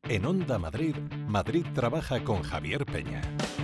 En Onda Madrid, Madrid trabaja con Javier Peña.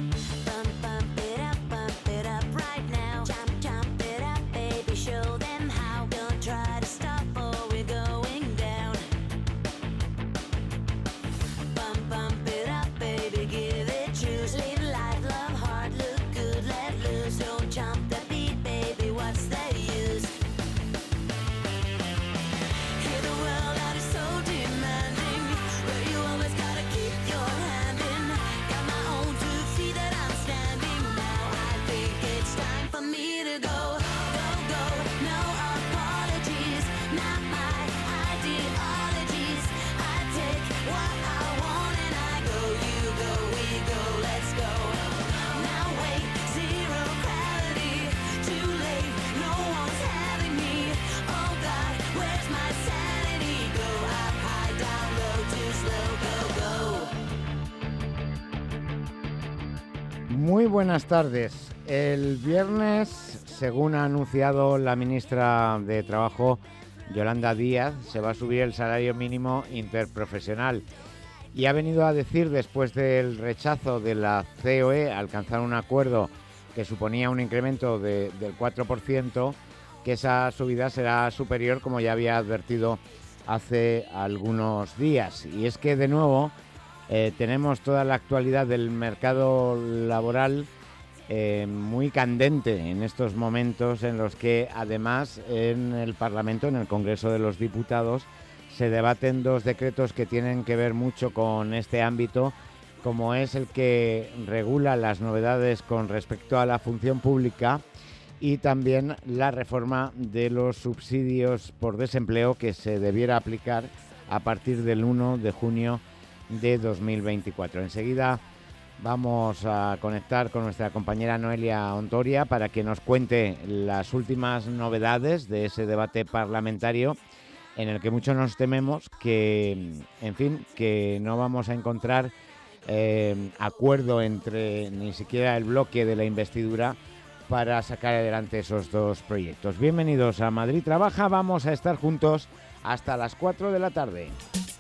Muy buenas tardes. El viernes, según ha anunciado la ministra de Trabajo, Yolanda Díaz, se va a subir el salario mínimo interprofesional. Y ha venido a decir, después del rechazo de la COE a alcanzar un acuerdo que suponía un incremento del 4%, que esa subida será superior, como ya había advertido hace algunos días. Y es que, de nuevo, tenemos toda la actualidad del mercado laboral muy candente en estos momentos en los que, además, en el Parlamento, en el Congreso de los Diputados, se debaten dos decretos que tienen que ver mucho con este ámbito, como es el que regula las novedades con respecto a la función pública y también la reforma de los subsidios por desempleo que se debiera aplicar a partir del 1 de junio de 2024. Enseguida vamos a conectar con nuestra compañera Noelia Ontoria para que nos cuente las últimas novedades de ese debate parlamentario en el que muchos nos tememos que, en fin, que no vamos a encontrar acuerdo entre ni siquiera el bloque de la investidura para sacar adelante esos dos proyectos. Bienvenidos a Madrid Trabaja, vamos a estar juntos hasta las 4 de la tarde.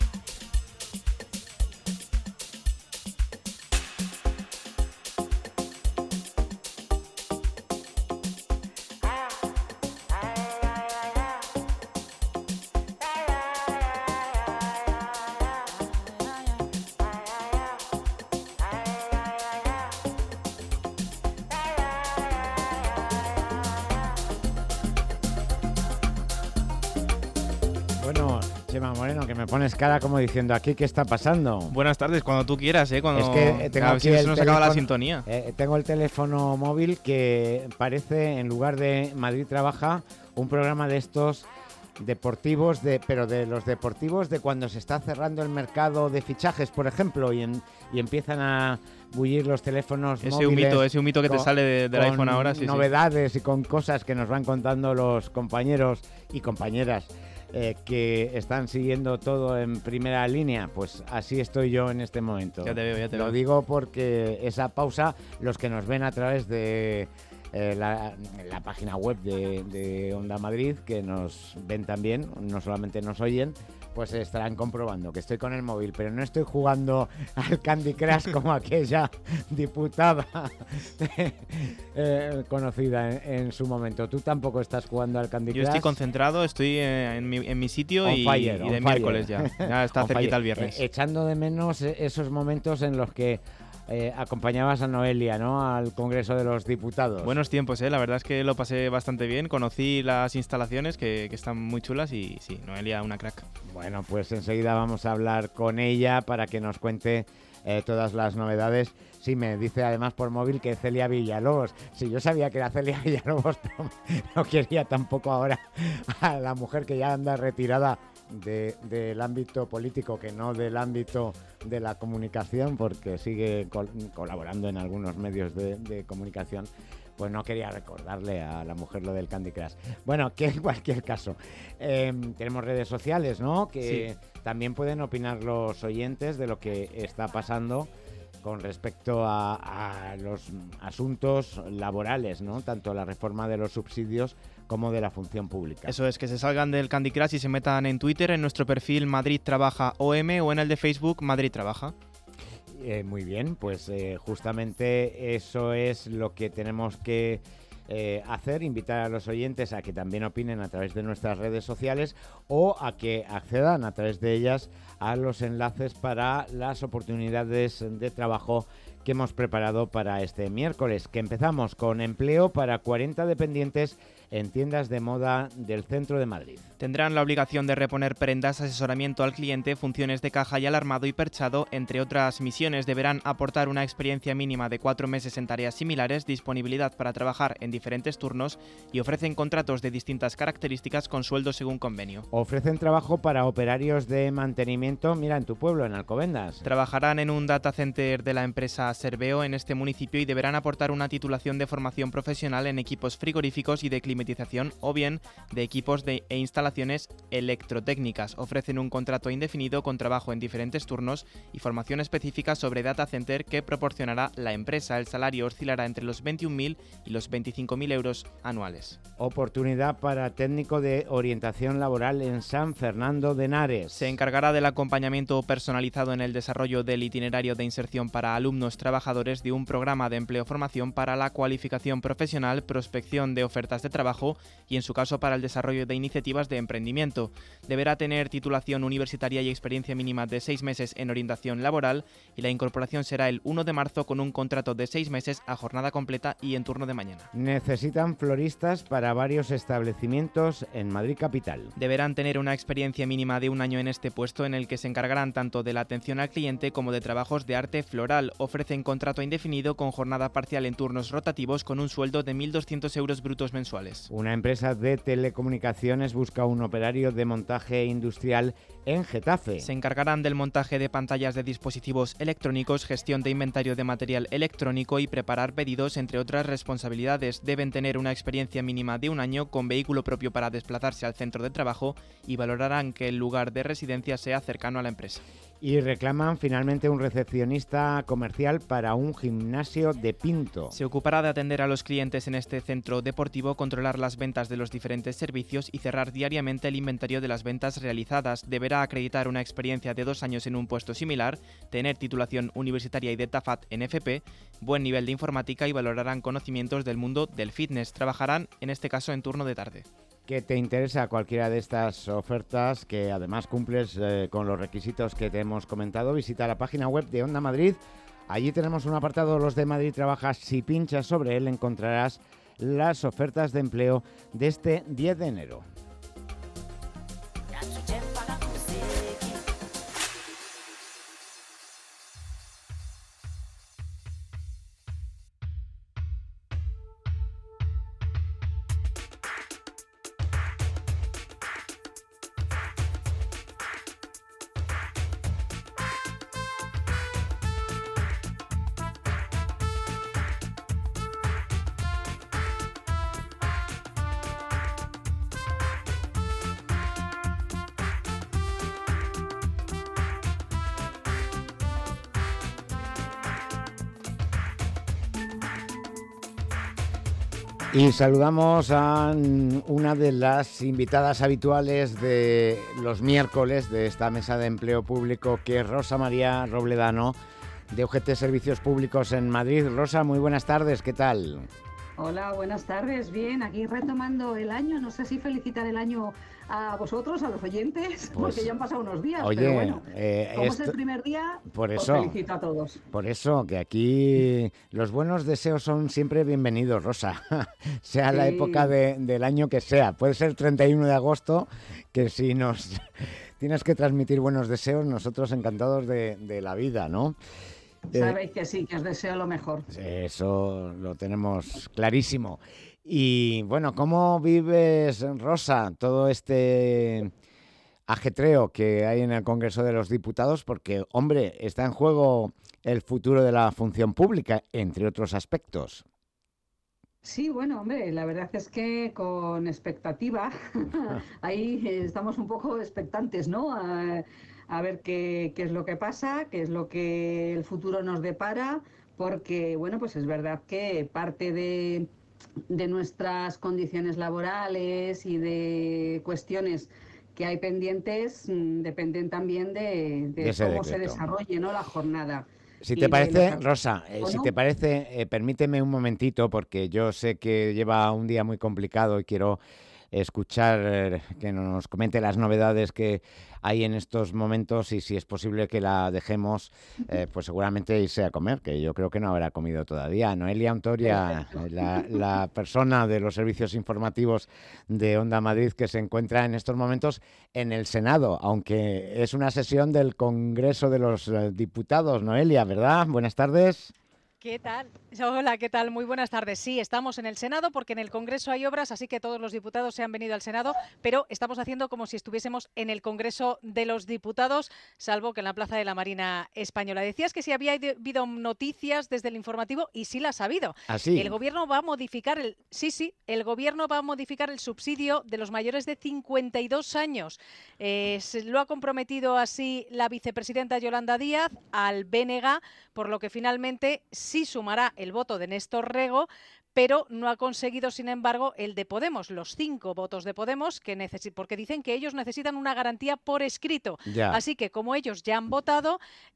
Moreno, que me pones cara como diciendo aquí qué está pasando. Buenas tardes, cuando tú quieras, cuando... Es que tengo aquí se nos acaba la sintonía. Tengo el teléfono móvil que parece, en lugar de Madrid Trabaja, un programa de estos deportivos, pero de los deportivos de cuando se está cerrando el mercado de fichajes, por ejemplo, y empiezan a bullir los teléfonos móviles. Ese humito que te sale del iPhone ahora. Sí, novedades y con cosas que nos van contando los compañeros y compañeras que están siguiendo todo en primera línea. Pues así estoy yo en este momento. Ya te veo. Lo digo porque esa pausa, los que nos ven a través de la página web de Onda Madrid, que nos ven también, no solamente nos oyen, pues estarán comprobando que estoy con el móvil, pero no estoy jugando al Candy Crush como aquella diputada conocida en su momento. Tú tampoco estás jugando al Candy Crush. Yo estoy concentrado, estoy en mi sitio y de miércoles ya está cerquita el viernes. Echando de menos esos momentos en los que acompañabas a Noelia, ¿no?, al Congreso de los Diputados. Buenos tiempos, la verdad es que lo pasé bastante bien, conocí las instalaciones que están muy chulas y sí, Noelia, una crack. Bueno, pues enseguida vamos a hablar con ella para que nos cuente todas las novedades. Sí, me dice además por móvil que Celia Villalobos. Sí, yo sabía que era Celia Villalobos, pero no quería tampoco ahora a la mujer que ya anda retirada del ámbito político, que no del ámbito de la comunicación, porque sigue colaborando en algunos medios de comunicación. Pues no quería recordarle a la mujer lo del Candy Crush. Bueno, que en cualquier caso, tenemos redes sociales, ¿no?, que sí, también pueden opinar los oyentes de lo que está pasando con respecto a los asuntos laborales, ¿no?, tanto la reforma de los subsidios como de la función pública. Eso es, que se salgan del Candy Crush y se metan en Twitter, en nuestro perfil Madrid Trabaja OM o en el de Facebook Madrid Trabaja. Muy bien, pues justamente eso es lo que tenemos que hacer, invitar a los oyentes a que también opinen a través de nuestras redes sociales o a que accedan a través de ellas a los enlaces para las oportunidades de trabajo que hemos preparado para este miércoles, que empezamos con empleo para 40 dependientes en tiendas de moda del centro de Madrid. Tendrán la obligación de reponer prendas, asesoramiento al cliente, funciones de caja y alarmado y perchado, entre otras misiones. Deberán aportar una experiencia mínima de 4 meses en tareas similares, disponibilidad para trabajar en diferentes turnos y ofrecen contratos de distintas características con sueldo según convenio. Ofrecen trabajo para operarios de mantenimiento, mira, en tu pueblo, en Alcobendas. Trabajarán en un data center de la empresa Serveo en este municipio y deberán aportar una titulación de formación profesional en equipos frigoríficos y de climatización o bien de equipos e instalaciones electrotécnicas. Ofrecen un contrato indefinido con trabajo en diferentes turnos y formación específica sobre data center que proporcionará la empresa. El salario oscilará entre los 21.000 y los 25.000 euros anuales. Oportunidad para técnico de orientación laboral en San Fernando de Henares. Se encargará del acompañamiento personalizado en el desarrollo del itinerario de inserción para alumnos trabajadores de un programa de empleo-formación para la cualificación profesional, prospección de ofertas de trabajo y, en su caso, para el desarrollo de iniciativas de emprendimiento. Deberá tener titulación universitaria y experiencia mínima de 6 meses en orientación laboral y la incorporación será el 1 de marzo con un contrato de 6 meses a jornada completa y en turno de mañana. Necesitan floristas para varios establecimientos en Madrid capital. Deberán tener una experiencia mínima de 1 año en este puesto, en el que se encargarán tanto de la atención al cliente como de trabajos de arte floral. Ofrecen contrato indefinido con jornada parcial en turnos rotativos con un sueldo de 1.200 euros brutos mensuales. Una empresa de telecomunicaciones busca un operario de montaje industrial en Getafe. Se encargarán del montaje de pantallas de dispositivos electrónicos, gestión de inventario de material electrónico y preparar pedidos, entre otras responsabilidades. Deben tener una experiencia mínima de 1 año con vehículo propio para desplazarse al centro de trabajo y valorarán que el lugar de residencia sea cercano a la empresa. Y reclaman finalmente un recepcionista comercial para un gimnasio de Pinto. Se ocupará de atender a los clientes en este centro deportivo, controlar las ventas de los diferentes servicios y cerrar diariamente el inventario de las ventas realizadas. Deberá acreditar una experiencia de 2 años en un puesto similar, tener titulación universitaria y de TAFAT en FP, buen nivel de informática y valorarán conocimientos del mundo del fitness. Trabajarán, en este caso, en turno de tarde. Que te interesa cualquiera de estas ofertas, que además cumples con los requisitos que te hemos comentado, visita la página web de Onda Madrid. Allí tenemos un apartado, los de Madrid Trabaja. Si pinchas sobre él encontrarás las ofertas de empleo de este 10 de enero. Y saludamos a una de las invitadas habituales de los miércoles de esta mesa de empleo público, que es Rosa María Robledano, de UGT Servicios Públicos en Madrid. Rosa, muy buenas tardes, ¿qué tal? Hola, buenas tardes. Bien, aquí retomando el año. No sé si felicitar el año a vosotros, a los oyentes, pues, porque ya han pasado unos días. Oye, pero bueno, como es el primer día, por os eso, felicito a todos. Por eso, que aquí los buenos deseos son siempre bienvenidos, Rosa. Sea la época del año que sea. Puede ser 31 de agosto, que si nos tienes que transmitir buenos deseos, nosotros encantados de la vida, ¿no? Sabéis que sí, que os deseo lo mejor. Eso lo tenemos clarísimo. Y bueno, ¿cómo vives, Rosa, todo este ajetreo que hay en el Congreso de los Diputados? Porque, hombre, está en juego el futuro de la función pública, entre otros aspectos. Sí, bueno, hombre, la verdad es que con expectativa, ahí estamos un poco expectantes, ¿no? A ver qué es lo que pasa, qué es lo que el futuro nos depara, porque, bueno, pues es verdad que parte de de nuestras condiciones laborales y de cuestiones que hay pendientes, dependen también de ese cómo se decreto. desarrolle, ¿no?, la jornada. Si te Y de parece, los Rosa, si te parece, permíteme un momentito, porque yo sé que lleva un día muy complicado y quiero escuchar que nos comente las novedades que hay en estos momentos y si es posible que la dejemos, pues seguramente irse a comer, que yo creo que no habrá comido todavía. Noelia Ontoria, Perfecto. la persona de los servicios informativos de Onda Madrid que se encuentra en estos momentos en el Senado, aunque es una sesión del Congreso de los Diputados. Noelia, ¿verdad? Buenas tardes. ¿Qué tal? Hola, ¿qué tal? Muy buenas tardes. Sí, estamos en el Senado porque en el Congreso hay obras, así que todos los diputados se han venido al Senado, pero estamos haciendo como si estuviésemos en el Congreso de los Diputados, salvo que en la Plaza de la Marina Española. Decías que si había habido noticias desde el informativo, y sí las ha habido. Así. El Gobierno va a modificar el Gobierno va a modificar el subsidio de los mayores de 52 años. Lo ha comprometido así la vicepresidenta Yolanda Díaz al BNG, por lo que finalmente sí sumará el voto de Néstor Rego, pero no ha conseguido, sin embargo, el de Podemos, los 5 votos de Podemos, porque dicen que ellos necesitan una garantía por escrito. Ya. Así que, como ellos ya han votado,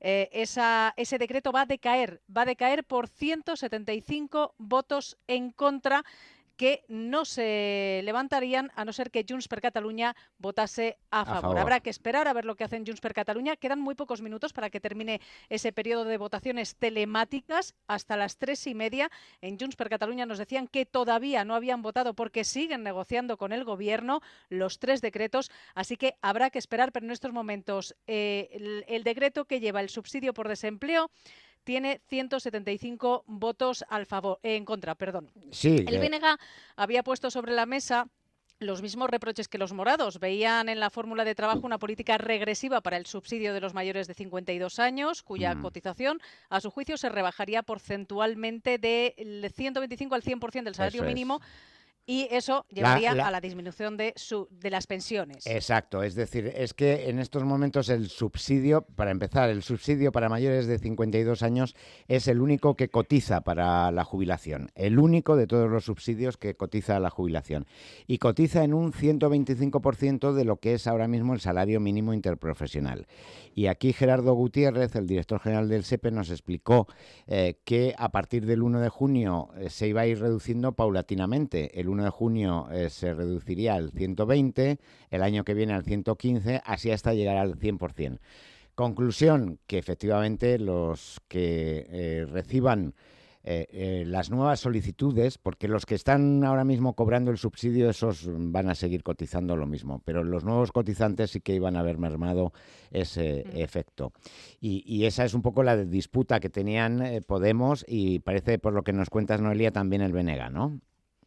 ese decreto va a decaer por 175 votos en contra, que no se levantarían a no ser que Junts per Catalunya votase a favor. Habrá que esperar a ver lo que hacen Junts per Catalunya. Quedan muy pocos minutos para que termine ese periodo de votaciones telemáticas hasta las 3:30. En Junts per Catalunya nos decían que todavía no habían votado porque siguen negociando con el Gobierno los 3 decretos, así que habrá que esperar, pero en estos momentos el decreto que lleva el subsidio por desempleo tiene 175 votos en contra. Sí. El BNG había puesto sobre la mesa los mismos reproches que los morados. Veían en la fórmula de trabajo una política regresiva para el subsidio de los mayores de 52 años, cuya cotización, a su juicio, se rebajaría porcentualmente del 125 al 100% del salario mínimo. Y eso llevaría a la disminución de las pensiones. Exacto, es decir, es que en estos momentos el subsidio, para empezar, el subsidio para mayores de 52 años es el único que cotiza para la jubilación, el único de todos los subsidios que cotiza a la jubilación. Y cotiza en un 125% de lo que es ahora mismo el salario mínimo interprofesional. Y aquí Gerardo Gutiérrez, el director general del SEPE, nos explicó que a partir del 1 de junio se iba a ir reduciendo paulatinamente. El 1 de junio se reduciría al 120, el año que viene al 115, así hasta llegar al 100%. Conclusión, que efectivamente los que reciban las nuevas solicitudes, porque los que están ahora mismo cobrando el subsidio, esos van a seguir cotizando lo mismo, pero los nuevos cotizantes sí que iban a haber mermado ese efecto. Y esa es un poco la disputa que tenían Podemos y parece, por lo que nos cuentas, Noelia, también el BNG, ¿no?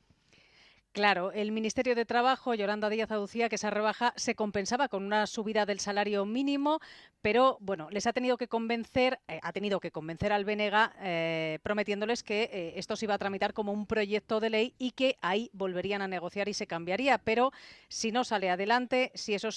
Claro, el Ministerio de Trabajo, Yolanda Díaz, aducía que esa rebaja se compensaba con una subida del salario mínimo, pero bueno, les ha tenido que convencer al BNG prometiéndoles que esto se iba a tramitar como un proyecto de ley y que ahí volverían a negociar y se cambiaría. Pero si no sale adelante, si esos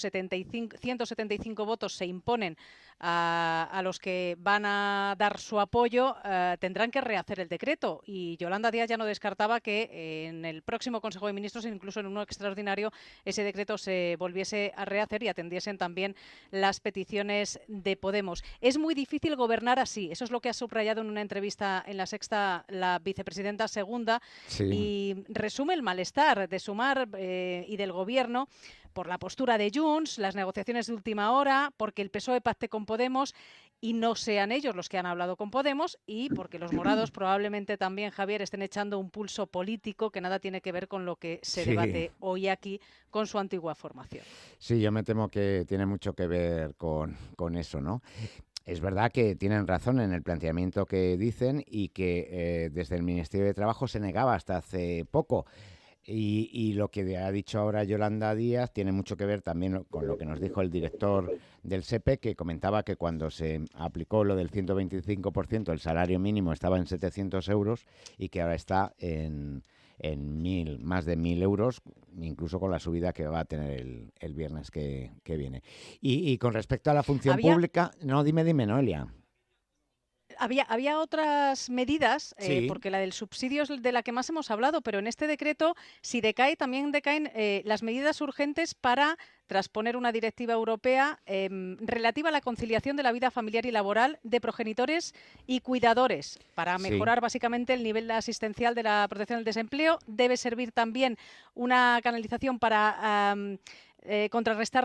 175 votos se imponen a los que van a dar su apoyo, tendrán que rehacer el decreto. Y Yolanda Díaz ya no descartaba que en el próximo Consejo de Ministros, incluso en uno extraordinario, ese decreto se volviese a rehacer y atendiesen también las peticiones de Podemos. Es muy difícil gobernar así. Eso es lo que ha subrayado en una entrevista en La Sexta la vicepresidenta segunda. Sí. Y resume el malestar de Sumar y del Gobierno por la postura de Junts, las negociaciones de última hora, porque el PSOE pacte con Podemos y no sean ellos los que han hablado con Podemos, y porque los morados probablemente también, Javier, estén echando un pulso político que nada tiene que ver con lo que se debate hoy aquí con su antigua formación. Sí, yo me temo que tiene mucho que ver con eso, ¿no? Es verdad que tienen razón en el planteamiento que dicen y que desde el Ministerio de Trabajo se negaba hasta hace poco. Y lo que ha dicho ahora Yolanda Díaz tiene mucho que ver también con lo que nos dijo el director del SEPE, que comentaba que cuando se aplicó lo del 125%, el salario mínimo estaba en 700 euros y que ahora está en más de 1.000 euros, incluso con la subida que va a tener el viernes que viene. Y con respecto a la función pública... No, dime, Noelia. había otras medidas, Sí. porque la del subsidio es de la que más hemos hablado, pero en este decreto, si decae, también decaen las medidas urgentes para transponer una directiva europea relativa a la conciliación de la vida familiar y laboral de progenitores y cuidadores, para Sí. mejorar básicamente el nivel asistencial de la protección del desempleo. Debe servir también una canalización para contrarrestar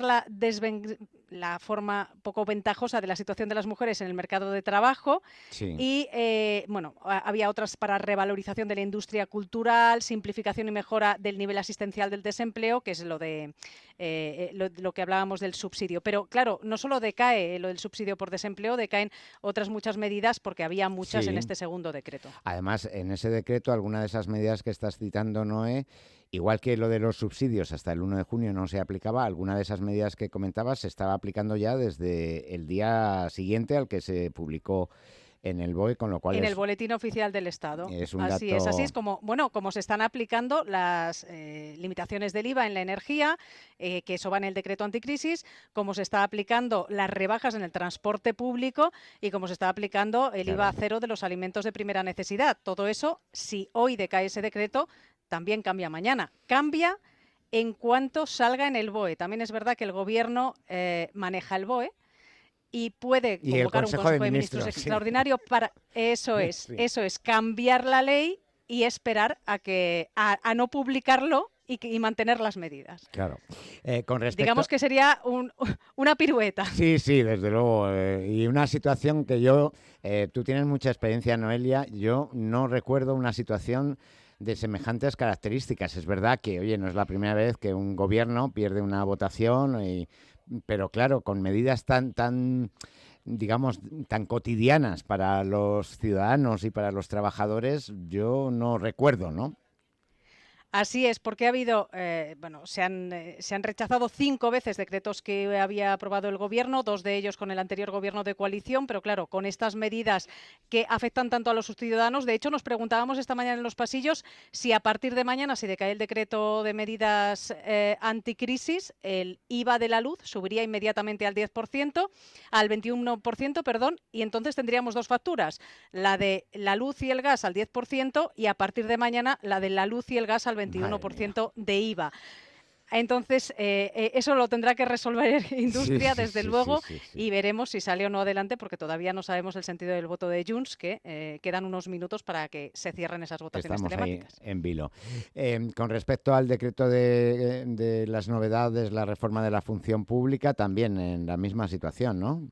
la forma poco ventajosa de la situación de las mujeres en el mercado de trabajo. Sí. Y había otras para revalorización de la industria cultural, simplificación y mejora del nivel asistencial del desempleo, que es lo que hablábamos del subsidio. Pero claro, no solo decae lo del subsidio por desempleo, decaen otras muchas medidas, porque había muchas Sí. en este segundo decreto. Además, en ese decreto, alguna de esas medidas que estás citando, Noé, igual que lo de los subsidios hasta el 1 de junio no se aplicaba, alguna de esas medidas que comentabas se estaba aplicando ya desde el día siguiente al que se publicó en el BOE, con lo cual En el Boletín Oficial del Estado. es un Así dato... es, así es como se están aplicando las limitaciones del IVA en la energía, que eso va en el decreto anticrisis, como se está aplicando las rebajas en el transporte público y como se está aplicando el IVA cero de los alimentos de primera necesidad. Todo eso, si hoy decae ese decreto, también cambia mañana. Cambia en cuanto salga en el BOE. También es verdad que el Gobierno maneja el BOE, y puede convocar un Consejo de Ministros extraordinario para eso es cambiar la ley y esperar a no publicarlo y mantener las medidas. Claro. Con respecto... Digamos que sería una pirueta. Sí, desde luego. Y una situación que tú tienes mucha experiencia, Noelia, yo no recuerdo una situación de semejantes características. Es verdad que, oye, no es la primera vez que un gobierno pierde una votación, pero claro, con medidas tan digamos, tan cotidianas para los ciudadanos y para los trabajadores, yo no recuerdo, ¿no? Así es, porque ha habido, se han rechazado 5 veces decretos que había aprobado el Gobierno, 2 de ellos con el anterior Gobierno de coalición, pero claro, con estas medidas que afectan tanto a los ciudadanos. De hecho, nos preguntábamos esta mañana en los pasillos si a partir de mañana, si decae el decreto de medidas anticrisis, el IVA de la luz subiría inmediatamente al 10%, al 21%, perdón, y entonces tendríamos 2 facturas, la de la luz y el gas al 10% y a partir de mañana la de la luz y el gas al 21% de IVA. Entonces, eso lo tendrá que resolver Industria, desde luego, y veremos si sale o no adelante, porque todavía no sabemos el sentido del voto de Junts, que quedan unos minutos para que se cierren esas votaciones telemáticas. Estamos ahí en vilo. Con respecto al decreto de las novedades, la reforma de la función pública, también en la misma situación, ¿no?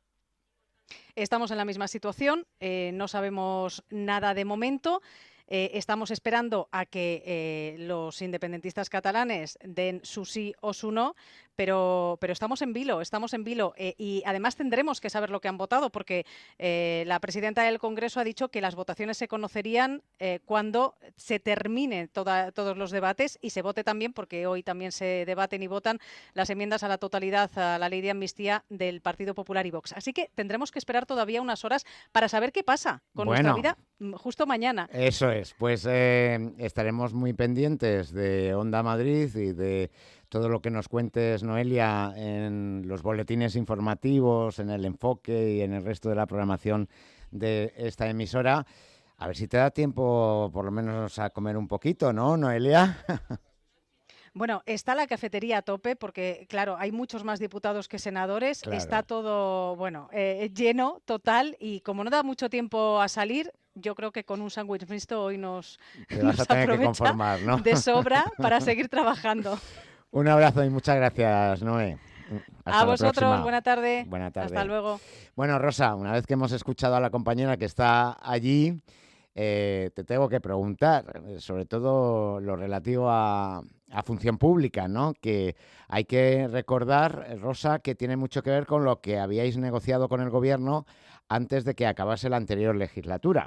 Estamos en la misma situación, no sabemos nada de momento. Estamos esperando a que los independentistas catalanes den su sí o su no, pero estamos en vilo, y además tendremos que saber lo que han votado, porque la presidenta del Congreso ha dicho que las votaciones se conocerían cuando se termine todos los debates y se vote también, porque hoy también se debaten y votan las enmiendas a la totalidad a la ley de amnistía del Partido Popular y Vox. Así que tendremos que esperar todavía unas horas para saber qué pasa con nuestra vida justo mañana. Eso es, pues estaremos muy pendientes de Onda Madrid y de todo lo que nos cuentes, Noelia, en los boletines informativos, en el enfoque y en el resto de la programación de esta emisora. A ver si te da tiempo por lo menos a comer un poquito, ¿no, Noelia? Bueno, está la cafetería a tope porque, claro, hay muchos más diputados que senadores. Claro. Está todo, lleno, total, y como no da mucho tiempo a salir, yo creo que con un sándwich mixto hoy nos aprovecha que conformar, ¿no? De sobra para seguir trabajando. Un abrazo y muchas gracias, Noé. Hasta a vosotros, buena tarde. Buena tarde. Hasta luego. Bueno, Rosa, una vez que hemos escuchado a la compañera que está allí, te tengo que preguntar, sobre todo lo relativo a función pública, ¿no? Que hay que recordar, Rosa, que tiene mucho que ver con lo que habíais negociado con el Gobierno antes de que acabase la anterior legislatura.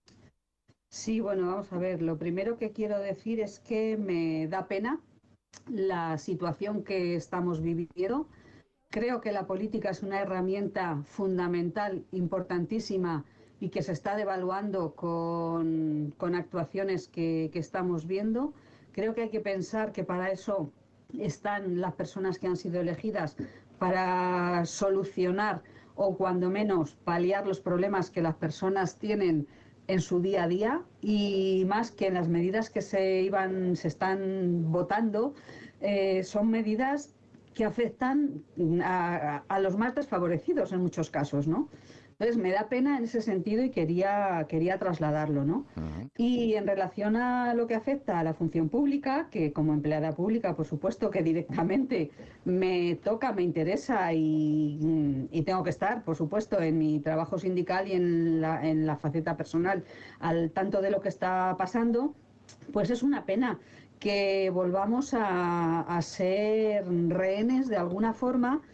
Sí, bueno, vamos a ver. Lo primero que quiero decir es que me da pena la situación que estamos viviendo. Creo que la política es una herramienta fundamental, importantísima, y que se está devaluando con actuaciones que estamos viendo. Creo que hay que pensar que para eso están las personas que han sido elegidas, para solucionar o cuando menos paliar los problemas que las personas tienen en su día a día, y más que en las medidas que se están votando, son medidas que afectan a los más desfavorecidos en muchos casos, ¿no? Entonces me da pena en ese sentido y quería trasladarlo, ¿no? Uh-huh. Y en relación a lo que afecta a la función pública, que como empleada pública, por supuesto que directamente me toca, me interesa y tengo que estar, por supuesto, en mi trabajo sindical y en la faceta personal al tanto de lo que está pasando, pues es una pena que volvamos a ser rehenes de alguna forma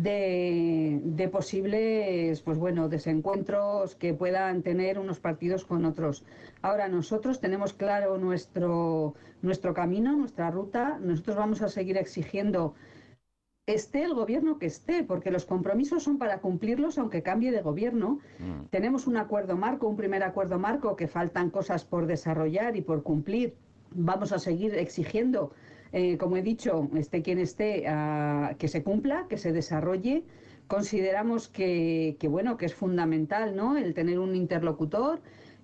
de posibles, pues bueno, desencuentros que puedan tener unos partidos con otros. Ahora, nosotros tenemos claro nuestro camino, nuestra ruta. Nosotros vamos a seguir exigiendo, esté el gobierno que esté, porque los compromisos son para cumplirlos aunque cambie de gobierno. Tenemos un acuerdo marco, un primer acuerdo marco, que faltan cosas por desarrollar y por cumplir. Vamos a seguir exigiendo, como he dicho, esté quien esté, que se cumpla, que se desarrolle. Consideramos que es fundamental, ¿no?, el tener un interlocutor,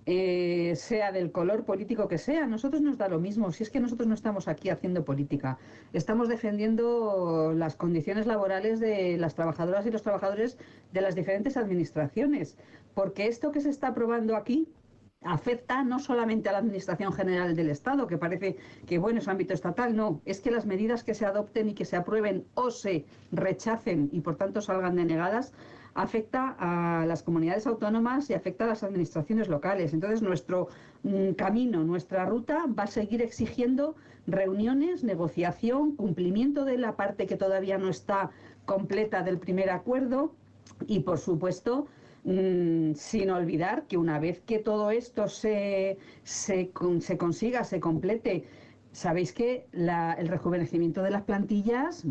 sea del color político que sea. A nosotros nos da lo mismo, si es que nosotros no estamos aquí haciendo política, estamos defendiendo las condiciones laborales de las trabajadoras y los trabajadores de las diferentes administraciones, porque esto que se está aprobando aquí afecta no solamente a la Administración General del Estado, que parece que es ámbito estatal. No, es que las medidas que se adopten y que se aprueben o se rechacen y por tanto salgan denegadas, afecta a las comunidades autónomas y afecta a las administraciones locales. Entonces nuestro camino, nuestra ruta va a seguir exigiendo reuniones, negociación, cumplimiento de la parte que todavía no está completa del primer acuerdo y, por supuesto, sin olvidar que una vez que todo esto se consiga, se complete, sabéis que el rejuvenecimiento de las plantillas,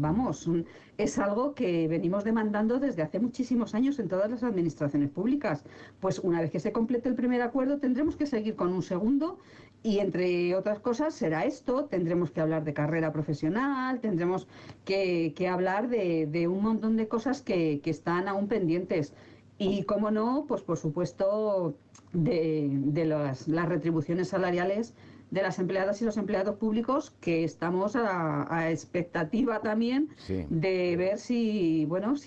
es algo que venimos demandando desde hace muchísimos años en todas las administraciones públicas. Pues una vez que se complete el primer acuerdo tendremos que seguir con un segundo y, entre otras cosas, será esto. Tendremos que hablar de carrera profesional, tendremos que hablar de un montón de cosas que están aún pendientes. Y, cómo no, pues por supuesto, de las retribuciones salariales de las empleadas y los empleados públicos, que estamos a expectativa también, sí, de ver si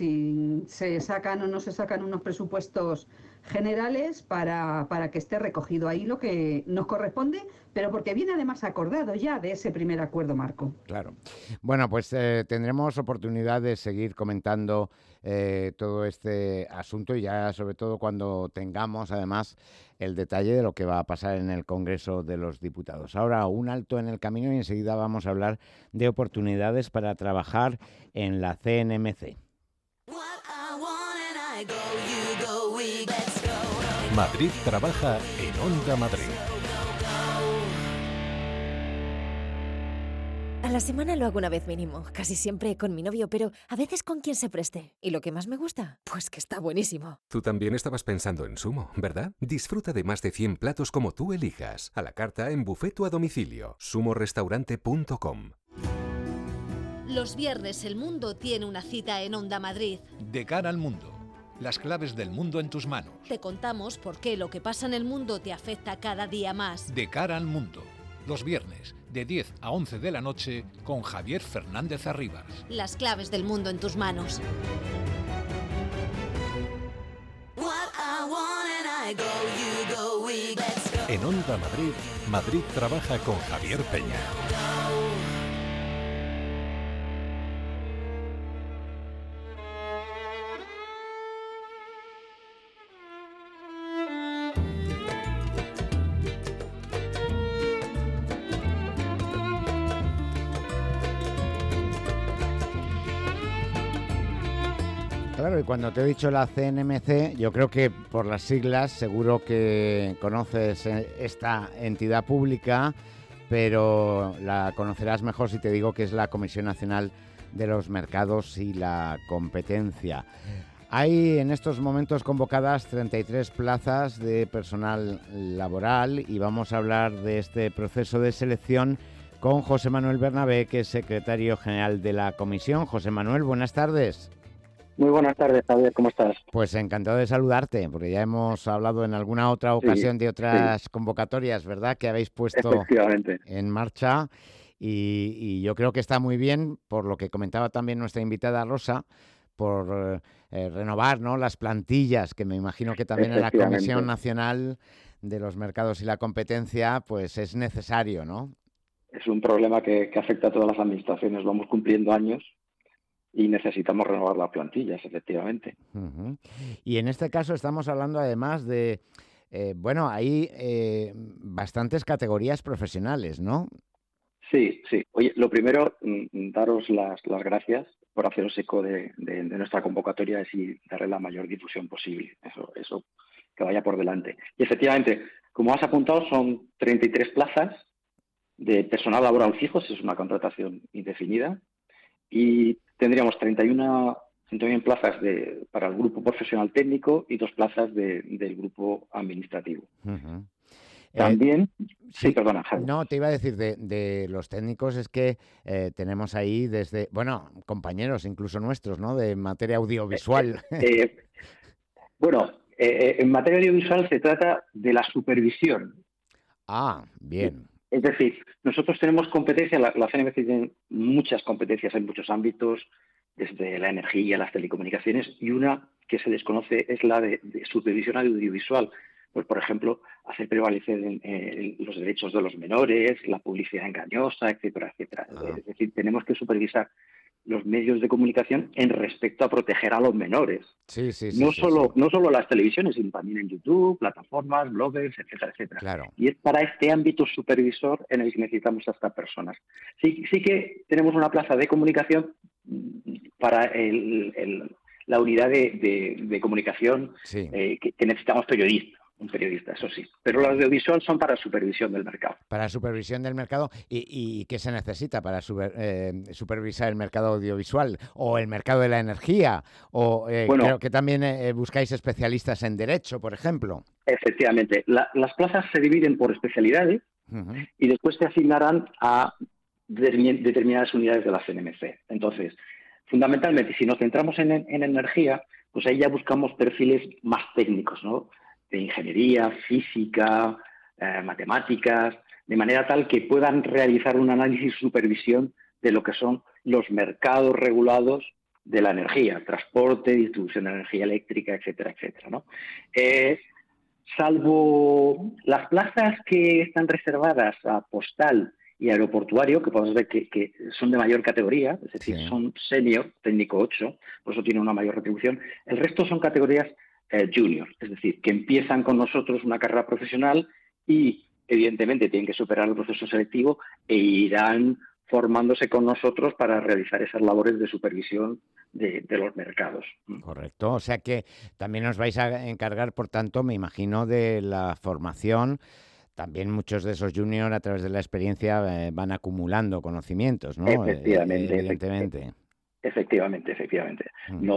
se sacan o no se sacan unos presupuestos generales para que esté recogido ahí lo que nos corresponde, pero porque viene además acordado ya de ese primer acuerdo marco. Claro. Bueno, pues tendremos oportunidad de seguir comentando todo este asunto, y ya sobre todo cuando tengamos además el detalle de lo que va a pasar en el Congreso de los Diputados. Ahora un alto en el camino y enseguida vamos a hablar de oportunidades para trabajar en la CNMC. Madrid trabaja en Onda Madrid. A la semana lo hago una vez mínimo, casi siempre con mi novio, pero a veces con quien se preste. ¿Y lo que más me gusta? Pues que está buenísimo. Tú también estabas pensando en Sumo, ¿verdad? Disfruta de más de 100 platos como tú elijas, a la carta, en buffet o a domicilio. sumorestaurante.com. Los viernes el mundo tiene una cita en Onda Madrid. De cara al mundo. Las claves del mundo en tus manos. Te contamos por qué lo que pasa en el mundo te afecta cada día más. De cara al mundo. Los viernes, de 10 a 11 de la noche, con Javier Fernández Arribas. Las claves del mundo en tus manos. En Onda Madrid, Madrid trabaja con Javier Peña. Claro, y cuando te he dicho la CNMC, yo creo que por las siglas seguro que conoces esta entidad pública, pero la conocerás mejor si te digo que es la Comisión Nacional de los Mercados y la Competencia. Hay en estos momentos convocadas 33 plazas de personal laboral y vamos a hablar de este proceso de selección con José Manuel Bernabé, que es secretario general de la comisión. José Manuel, buenas tardes. Muy buenas tardes, Javier, ¿cómo estás? Pues encantado de saludarte, porque ya hemos hablado en alguna otra ocasión de otras convocatorias, ¿verdad?, que habéis puesto en marcha. Y yo creo que está muy bien, por lo que comentaba también nuestra invitada Rosa, por renovar, ¿no?, las plantillas, que me imagino que también en la Comisión Nacional de los Mercados y la Competencia pues es necesario, ¿no? Es un problema que afecta a todas las administraciones. Vamos cumpliendo años y necesitamos renovar las plantillas, efectivamente. Uh-huh. Y en este caso estamos hablando además de, hay bastantes categorías profesionales, ¿no? Sí. Oye, lo primero, daros las gracias por haceros eco de nuestra convocatoria y darle la mayor difusión posible. Eso que vaya por delante. Y efectivamente, como has apuntado, son 33 plazas de personal laboral fijo, es una contratación indefinida, y tendríamos 31 plazas para el grupo profesional técnico y 2 plazas del grupo administrativo. Uh-huh. También, perdona, Javi. No, te iba a decir, de los técnicos es que tenemos ahí desde, compañeros incluso nuestros, ¿no?, de materia audiovisual. En materia audiovisual se trata de la supervisión. Ah, bien. Es decir, nosotros tenemos competencia, la CNMC tiene muchas competencias en muchos ámbitos, desde la energía, las telecomunicaciones, y una que se desconoce es la de supervisión audiovisual. Pues, por ejemplo, hacer prevalecer los derechos de los menores, la publicidad engañosa, etcétera, etcétera. Es decir, tenemos que supervisar los medios de comunicación en respecto a proteger a los menores. No solo las televisiones, sino también en YouTube, plataformas, bloggers, etcétera, etcétera. Claro. Y es para este ámbito supervisor en el que necesitamos a estas personas. Sí que tenemos una plaza de comunicación para la unidad de comunicación que necesitamos un periodista, eso sí. Pero las de audiovisual son para supervisión del mercado. Para supervisión del mercado. ¿Y qué se necesita para supervisar el mercado audiovisual? ¿O el mercado de la energía? O creo que también buscáis especialistas en derecho, por ejemplo. Efectivamente. Las plazas se dividen por especialidades y después se asignarán a determinadas unidades de la CNMC. Entonces, fundamentalmente, si nos centramos en energía, pues ahí ya buscamos perfiles más técnicos, ¿no?, de ingeniería, física, matemáticas, de manera tal que puedan realizar un análisis y supervisión de lo que son los mercados regulados de la energía, transporte, distribución de energía eléctrica, etcétera, etcétera, ¿no? Salvo las plazas que están reservadas a postal y aeroportuario, que podemos ver que son de mayor categoría, es decir, son senior, técnico 8, por eso tiene una mayor retribución. El resto son categorías junior, es decir, que empiezan con nosotros una carrera profesional y evidentemente tienen que superar el proceso selectivo e irán formándose con nosotros para realizar esas labores de supervisión de los mercados. Correcto, o sea que también os vais a encargar, por tanto, me imagino, de la formación. También muchos de esos juniors, a través de la experiencia, van acumulando conocimientos, ¿no? Efectivamente. Efectivamente.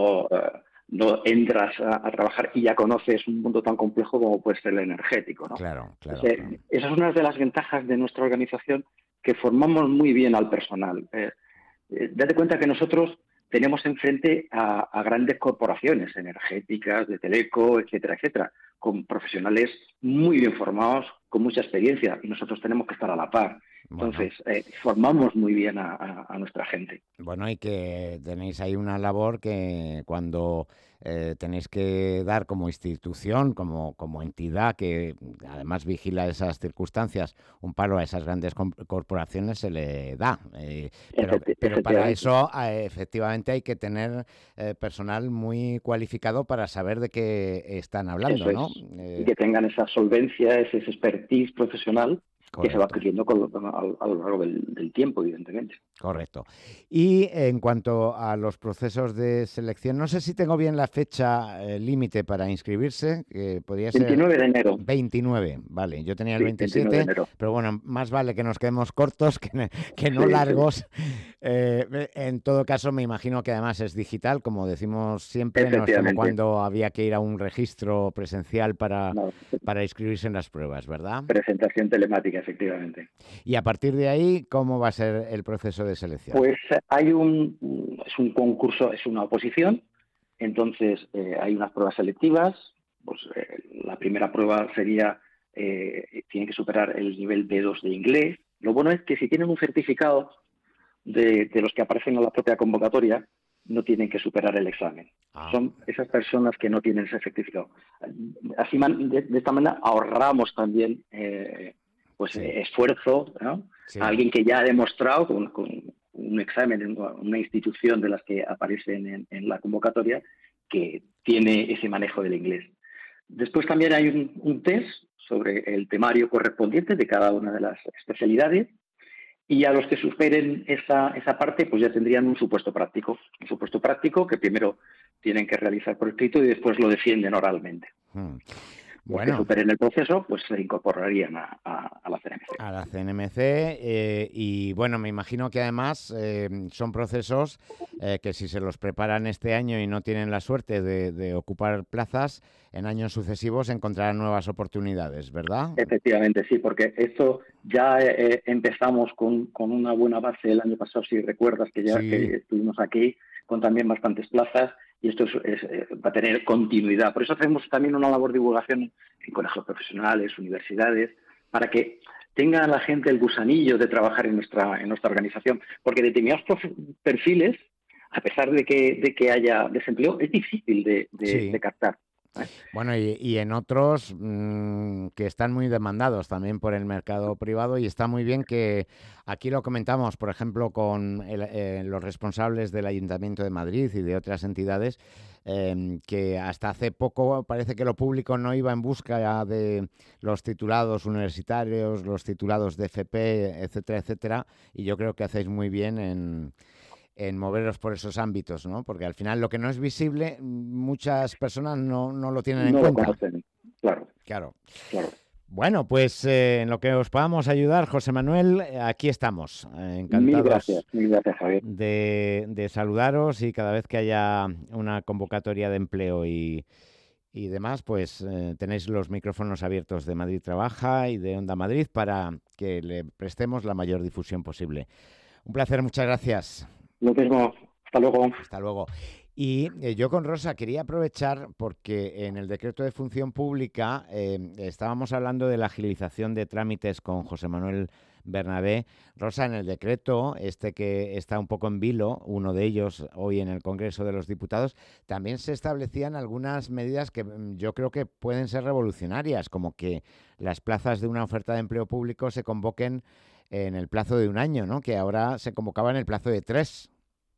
No entras a trabajar y ya conoces un mundo tan complejo como puede ser el energético, ¿no? Claro. Esa es una de las ventajas de nuestra organización, que formamos muy bien al personal. Date cuenta que nosotros tenemos enfrente a grandes corporaciones energéticas, de teleco, etcétera, etcétera, con profesionales muy bien formados, con mucha experiencia, y nosotros tenemos que estar a la par. Entonces, formamos muy bien a nuestra gente. Bueno, y que tenéis ahí una labor que cuando tenéis que dar como institución, como entidad que además vigila esas circunstancias, un palo a esas grandes corporaciones se le da. Pero para eso efectivamente hay que tener personal muy cualificado para saber de qué están hablando, ¿no? Y que tengan esa solvencia, ese expertise profesional. Correcto. Que se va adquiriendo a lo largo del tiempo, evidentemente. Correcto. Y en cuanto a los procesos de selección, no sé si tengo bien la fecha límite para inscribirse, que podría ser 29 de enero. 29, vale. Yo tenía el 27, pero bueno, más vale que nos quedemos cortos que no largos. En todo caso, me imagino que además es digital, como decimos siempre, no es como cuando había que ir a un registro presencial para inscribirse en las pruebas, ¿verdad? Presentación telemática, efectivamente. Y a partir de ahí, ¿cómo va a ser el proceso de selección? Pues es un concurso, es una oposición Entonces, hay unas pruebas selectivas. Pues la primera prueba sería, tienen que superar el nivel B2 de inglés. Lo bueno es que si tienen un certificado de los que aparecen en la propia convocatoria, no tienen que superar el examen. Son esas personas que no tienen ese certificado. Así, de esta manera, ahorramos también esfuerzo, ¿no? Sí. A alguien que ya ha demostrado con un examen en una institución de las que aparecen en la convocatoria que tiene ese manejo del inglés. Después también hay un test sobre el temario correspondiente de cada una de las especialidades, y a los que superen esa parte, pues ya tendrían un supuesto práctico que primero tienen que realizar por escrito y después lo defienden oralmente. Los que superen el proceso, pues se incorporarían a la CNMC. A la CNMC, y bueno, me imagino que además son procesos que si se los preparan este año y no tienen la suerte de ocupar plazas, en años sucesivos encontrarán nuevas oportunidades, ¿verdad? Efectivamente, sí, porque esto ya empezamos con una buena base el año pasado, si recuerdas que que estuvimos aquí con también bastantes plazas, y esto va a tener continuidad. Por eso hacemos también una labor de divulgación en colegios profesionales, universidades, para que tenga la gente el gusanillo de trabajar en nuestra organización, porque determinados perfiles, a pesar de que haya desempleo, es difícil de captar. Bueno, y en otros que están muy demandados también por el mercado privado, y está muy bien que aquí lo comentamos, por ejemplo, con los responsables del Ayuntamiento de Madrid y de otras entidades, que hasta hace poco parece que lo público no iba en busca de los titulados universitarios, los titulados de FP, etcétera, etcétera, y yo creo que hacéis muy bien en moveros por esos ámbitos, ¿no? Porque al final lo que no es visible, muchas personas no lo tienen en cuenta. No lo conocen, claro. Bueno, pues en lo que os podamos ayudar, José Manuel, aquí estamos. Encantados. Mil gracias, Javier. De saludaros, y cada vez que haya una convocatoria de empleo y demás, pues tenéis los micrófonos abiertos de Madrid Trabaja y de Onda Madrid para que le prestemos la mayor difusión posible. Un placer, muchas gracias. Lo mismo, hasta luego. Hasta luego. Y yo con Rosa quería aprovechar porque en el decreto de función pública estábamos hablando de la agilización de trámites con José Manuel Bernabé. Rosa, en el decreto que está un poco en vilo, uno de ellos hoy en el Congreso de los Diputados, también se establecían algunas medidas que yo creo que pueden ser revolucionarias, como que las plazas de una oferta de empleo público se convoquen en el plazo de un año, ¿no? Que ahora se convocaba en el plazo de 3.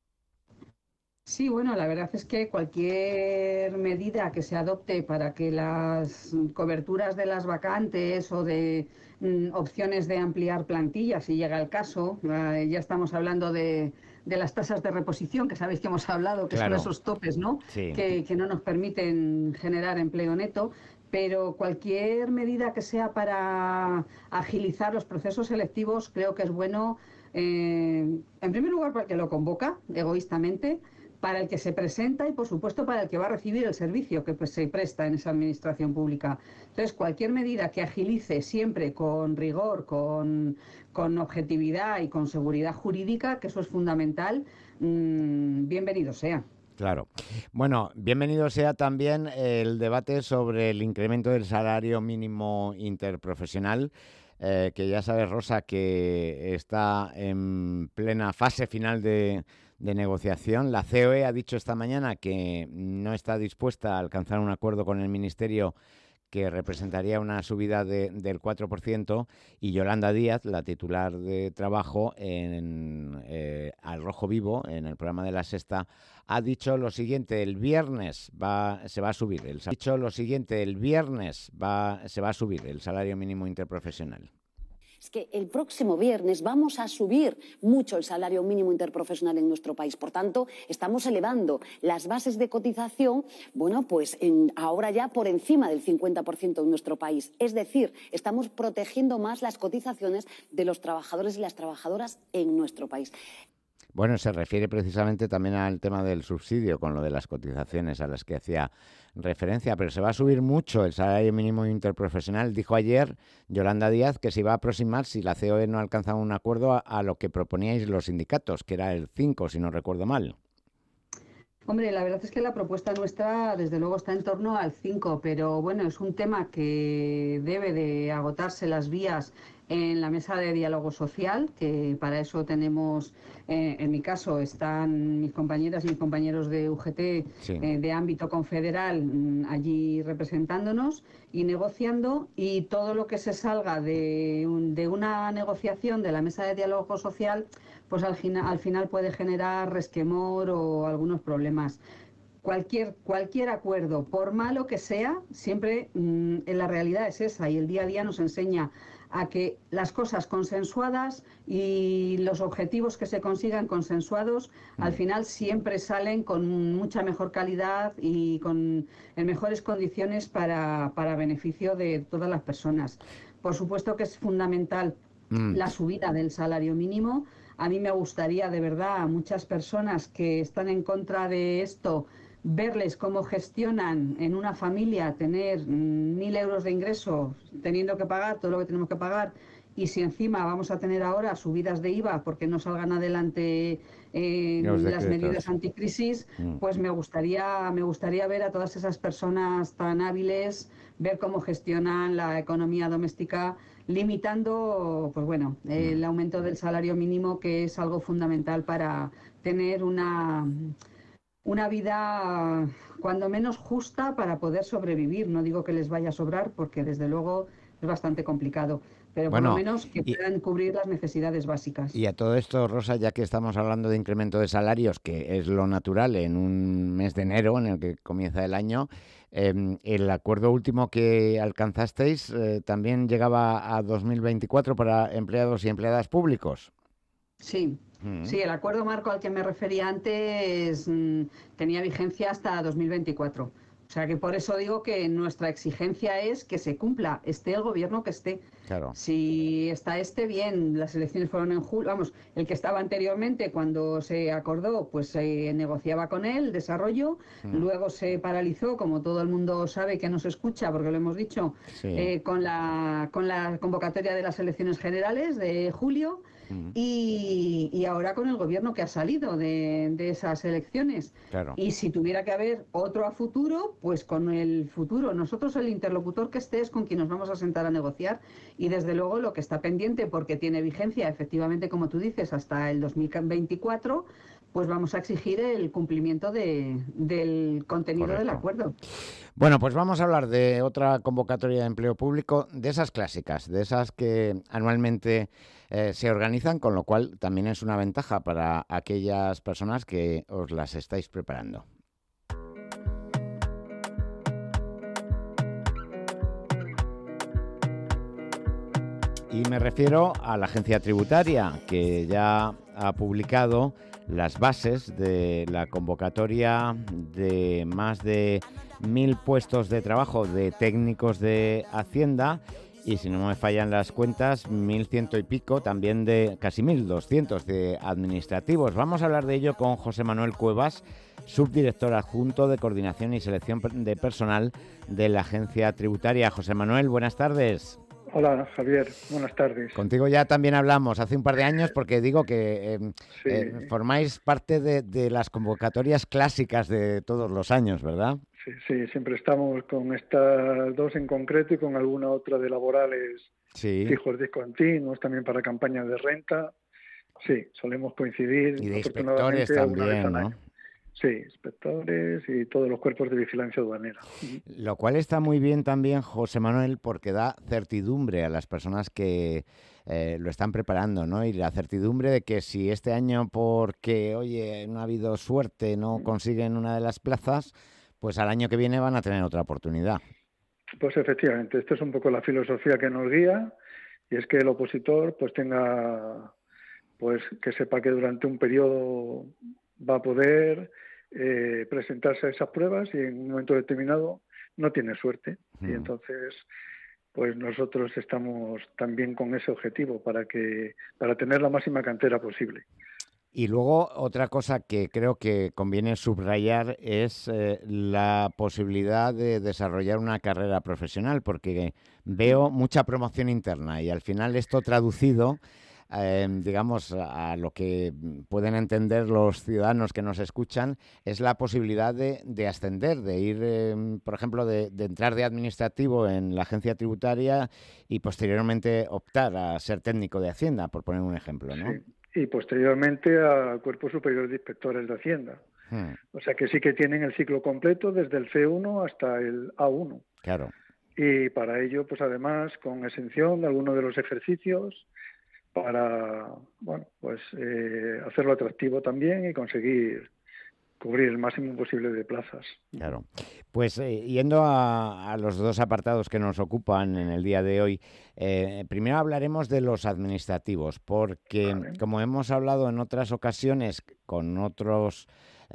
Sí, bueno, la verdad es que cualquier medida que se adopte para que las coberturas de las vacantes o de opciones de ampliar plantilla, si llega el caso, ya estamos hablando de las tasas de reposición, que sabéis que hemos hablado, que son esos topes, ¿no? Sí. Que no nos permiten generar empleo neto. Pero cualquier medida que sea para agilizar los procesos selectivos creo que es bueno, en primer lugar, para el que lo convoca egoístamente, para el que se presenta y, por supuesto, para el que va a recibir el servicio que se presta en esa administración pública. Entonces, cualquier medida que agilice siempre con rigor, con objetividad y con seguridad jurídica, que eso es fundamental, bienvenido sea. Claro. Bueno, bienvenido sea también el debate sobre el incremento del salario mínimo interprofesional, que ya sabes, Rosa, que está en plena fase final de negociación. La COE ha dicho esta mañana que no está dispuesta a alcanzar un acuerdo con el Ministerio que representaría una subida del 4%, y Yolanda Díaz, la titular de Trabajo al Rojo Vivo, en el programa de La Sexta, ha dicho lo siguiente: el viernes se va a subir el salario mínimo interprofesional. Es que el próximo viernes vamos a subir mucho el salario mínimo interprofesional en nuestro país. Por tanto, estamos elevando las bases de cotización, ahora ya por encima del 50% en nuestro país. Es decir, estamos protegiendo más las cotizaciones de los trabajadores y las trabajadoras en nuestro país. Bueno, se refiere precisamente también al tema del subsidio, con lo de las cotizaciones a las que hacía referencia, pero se va a subir mucho el salario mínimo interprofesional. Dijo ayer Yolanda Díaz que se iba a aproximar, si la COE no alcanzaba un acuerdo, a lo que proponíais los sindicatos, que era el 5, si no recuerdo mal. Hombre, la verdad es que la propuesta nuestra, desde luego, está en torno al 5, pero bueno, es un tema que debe de agotarse las vías en la mesa de diálogo social, que para eso tenemos, en mi caso, están mis compañeras y mis compañeros de UGT de ámbito confederal allí representándonos y negociando, y todo lo que se salga de una negociación de la mesa de diálogo social, pues al final puede generar resquemor o algunos problemas. Cualquier acuerdo, por malo que sea, siempre en la realidad es esa, y el día a día nos enseña a que las cosas consensuadas y los objetivos que se consigan consensuados al final siempre salen con mucha mejor calidad y en mejores condiciones para beneficio de todas las personas. Por supuesto que es fundamental la subida del salario mínimo. A mí me gustaría, de verdad, a muchas personas que están en contra de esto, verles cómo gestionan en una familia tener 1.000 euros de ingreso, teniendo que pagar todo lo que tenemos que pagar, y si encima vamos a tener ahora subidas de IVA porque no salgan adelante las medidas anticrisis, pues me gustaría ver a todas esas personas tan hábiles, ver cómo gestionan la economía doméstica, limitando, pues bueno, el aumento del salario mínimo, que es algo fundamental para tener una vida cuando menos justa para poder sobrevivir. No digo que les vaya a sobrar, porque desde luego es bastante complicado, pero por lo menos que puedan cubrir las necesidades básicas. Y a todo esto, Rosa, ya que estamos hablando de incremento de salarios, que es lo natural en un mes de enero en el que comienza el año, el acuerdo último que alcanzasteis también llegaba a 2024 para empleados y empleadas públicos. Sí. Sí, el acuerdo marco al que me refería antes tenía vigencia hasta 2024. O sea que por eso digo que nuestra exigencia es que se cumpla, esté el gobierno que esté. Claro. Si está bien, las elecciones fueron en julio, vamos, el que estaba anteriormente, cuando se acordó, pues se negociaba con él el desarrollo, luego se paralizó, como todo el mundo sabe que nos escucha, porque lo hemos dicho, con la convocatoria de las elecciones generales de julio. Y ahora con el gobierno que ha salido de esas elecciones. Claro. Y si tuviera que haber otro a futuro, pues con el futuro. Nosotros, el interlocutor que esté, es con quien nos vamos a sentar a negociar, y desde luego lo que está pendiente, porque tiene vigencia efectivamente, como tú dices, hasta el 2024, pues vamos a exigir el cumplimiento del contenido del acuerdo. Bueno, pues vamos a hablar de otra convocatoria de empleo público, de esas clásicas, de esas que anualmente se organizan, con lo cual también es una ventaja para aquellas personas que os las estáis preparando. Y me refiero a la agencia tributaria, que ya ha publicado las bases de la convocatoria de más de 1.000 puestos de trabajo de técnicos de Hacienda, y si no me fallan las cuentas, 1.100 y pico también de casi 1.200 de administrativos. Vamos a hablar de ello con José Manuel Cuevas, subdirector adjunto de Coordinación y Selección de Personal de la Agencia Tributaria. José Manuel, buenas tardes. Hola, Javier, buenas tardes. Contigo ya también hablamos hace un par de años, porque digo que formáis parte de las convocatorias clásicas de todos los años, ¿verdad? Sí, siempre estamos con estas dos en concreto y con alguna otra de laborales fijos discontinuos, también para campañas de renta. Sí, solemos coincidir. Y de inspectores también, ¿no? Sí, inspectores y todos los cuerpos de vigilancia aduanera. Lo cual está muy bien también, José Manuel, porque da certidumbre a las personas que lo están preparando, ¿no? Y la certidumbre de que si este año, porque, oye, no ha habido suerte, no consiguen una de las plazas, pues al año que viene van a tener otra oportunidad. Pues efectivamente, esta es un poco la filosofía que nos guía, y es que el opositor pues tenga, pues que sepa que durante un periodo va a poder presentarse a esas pruebas, y en un momento determinado no tiene suerte. Y entonces pues nosotros estamos también con ese objetivo para tener la máxima cantera posible. Y luego otra cosa que creo que conviene subrayar es la posibilidad de desarrollar una carrera profesional, porque veo mucha promoción interna, y al final esto traducido digamos, a lo que pueden entender los ciudadanos que nos escuchan, es la posibilidad de ascender, de ir, por ejemplo, de entrar de administrativo en la agencia tributaria y posteriormente optar a ser técnico de Hacienda, por poner un ejemplo, ¿no? Sí. Y posteriormente al Cuerpo Superior de Inspectores de Hacienda. O sea que sí que tienen el ciclo completo desde el C1 hasta el A1. Claro. Y para ello, pues además, con exención de algunos de los ejercicios para, bueno, pues hacerlo atractivo también y conseguir cubrir el máximo posible de plazas. Claro. Pues yendo a los dos apartados que nos ocupan en el día de hoy, primero hablaremos de los administrativos, porque como hemos hablado en otras ocasiones con otras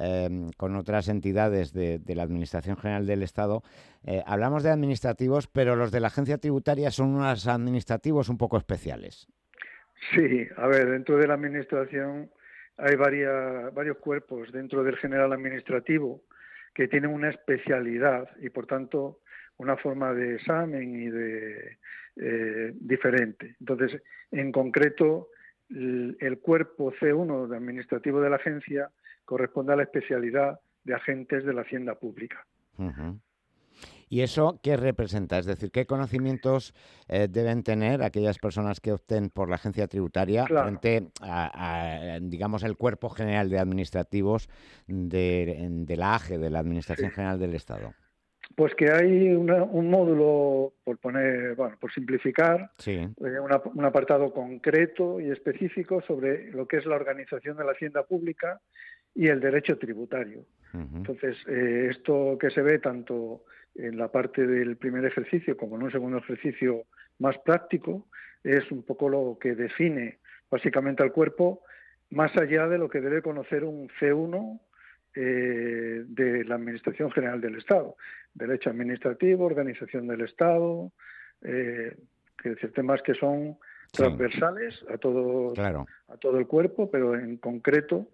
entidades de la Administración General del Estado, hablamos de administrativos, pero los de la agencia tributaria son unos administrativos un poco especiales. Sí, a ver, dentro de la Administración hay varios cuerpos dentro del general administrativo que tienen una especialidad y, por tanto, una forma de examen y de diferente. Entonces, en concreto, el cuerpo C1 de administrativo de la agencia corresponde a la especialidad de agentes de la Hacienda Pública. Uh-huh. ¿Y eso qué representa? Es decir, ¿qué conocimientos deben tener aquellas personas que opten por la agencia tributaria frente a, digamos, el Cuerpo General de Administrativos de la AGE, de la Administración General del Estado? Pues que hay un módulo, por simplificar, un apartado concreto y específico sobre lo que es la organización de la Hacienda Pública y el derecho tributario. Uh-huh. Entonces, esto que se ve tanto en la parte del primer ejercicio como en un segundo ejercicio más práctico es un poco lo que define básicamente al cuerpo, más allá de lo que debe conocer un C1 de la Administración General del Estado. Derecho administrativo, organización del Estado, temas que son transversales a todo el cuerpo, pero en concreto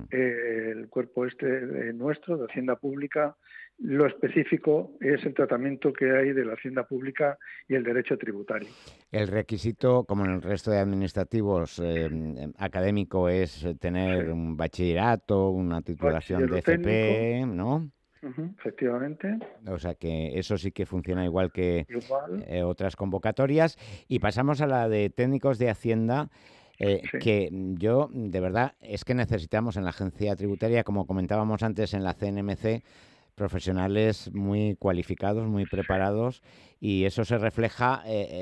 el cuerpo nuestro, de Hacienda Pública, lo específico es el tratamiento que hay de la Hacienda Pública y el derecho tributario. El requisito, como en el resto de administrativos académico, es tener un bachillerato, una titulación de FP, ¿no? Efectivamente. O sea que eso sí que funciona igual que otras convocatorias. Y pasamos a la de técnicos de Hacienda, que yo, de verdad, es que necesitamos en la agencia tributaria, como comentábamos antes en la CNMC, profesionales muy cualificados, muy preparados, y eso se refleja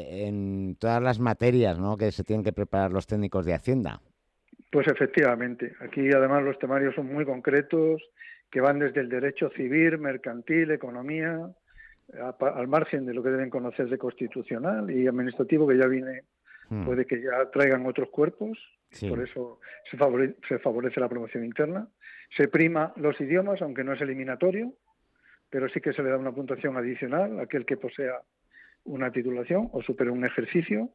en todas las materias, ¿no?, que se tienen que preparar los técnicos de Hacienda. Pues efectivamente. Aquí además los temarios son muy concretos, que van desde el derecho civil, mercantil, economía, al margen de lo que deben conocerse constitucional y administrativo, que ya viene, puede que ya traigan otros cuerpos, por eso se favorece la promoción interna. Se prima los idiomas, aunque no es eliminatorio, pero sí que se le da una puntuación adicional a aquel que posea una titulación o supere un ejercicio,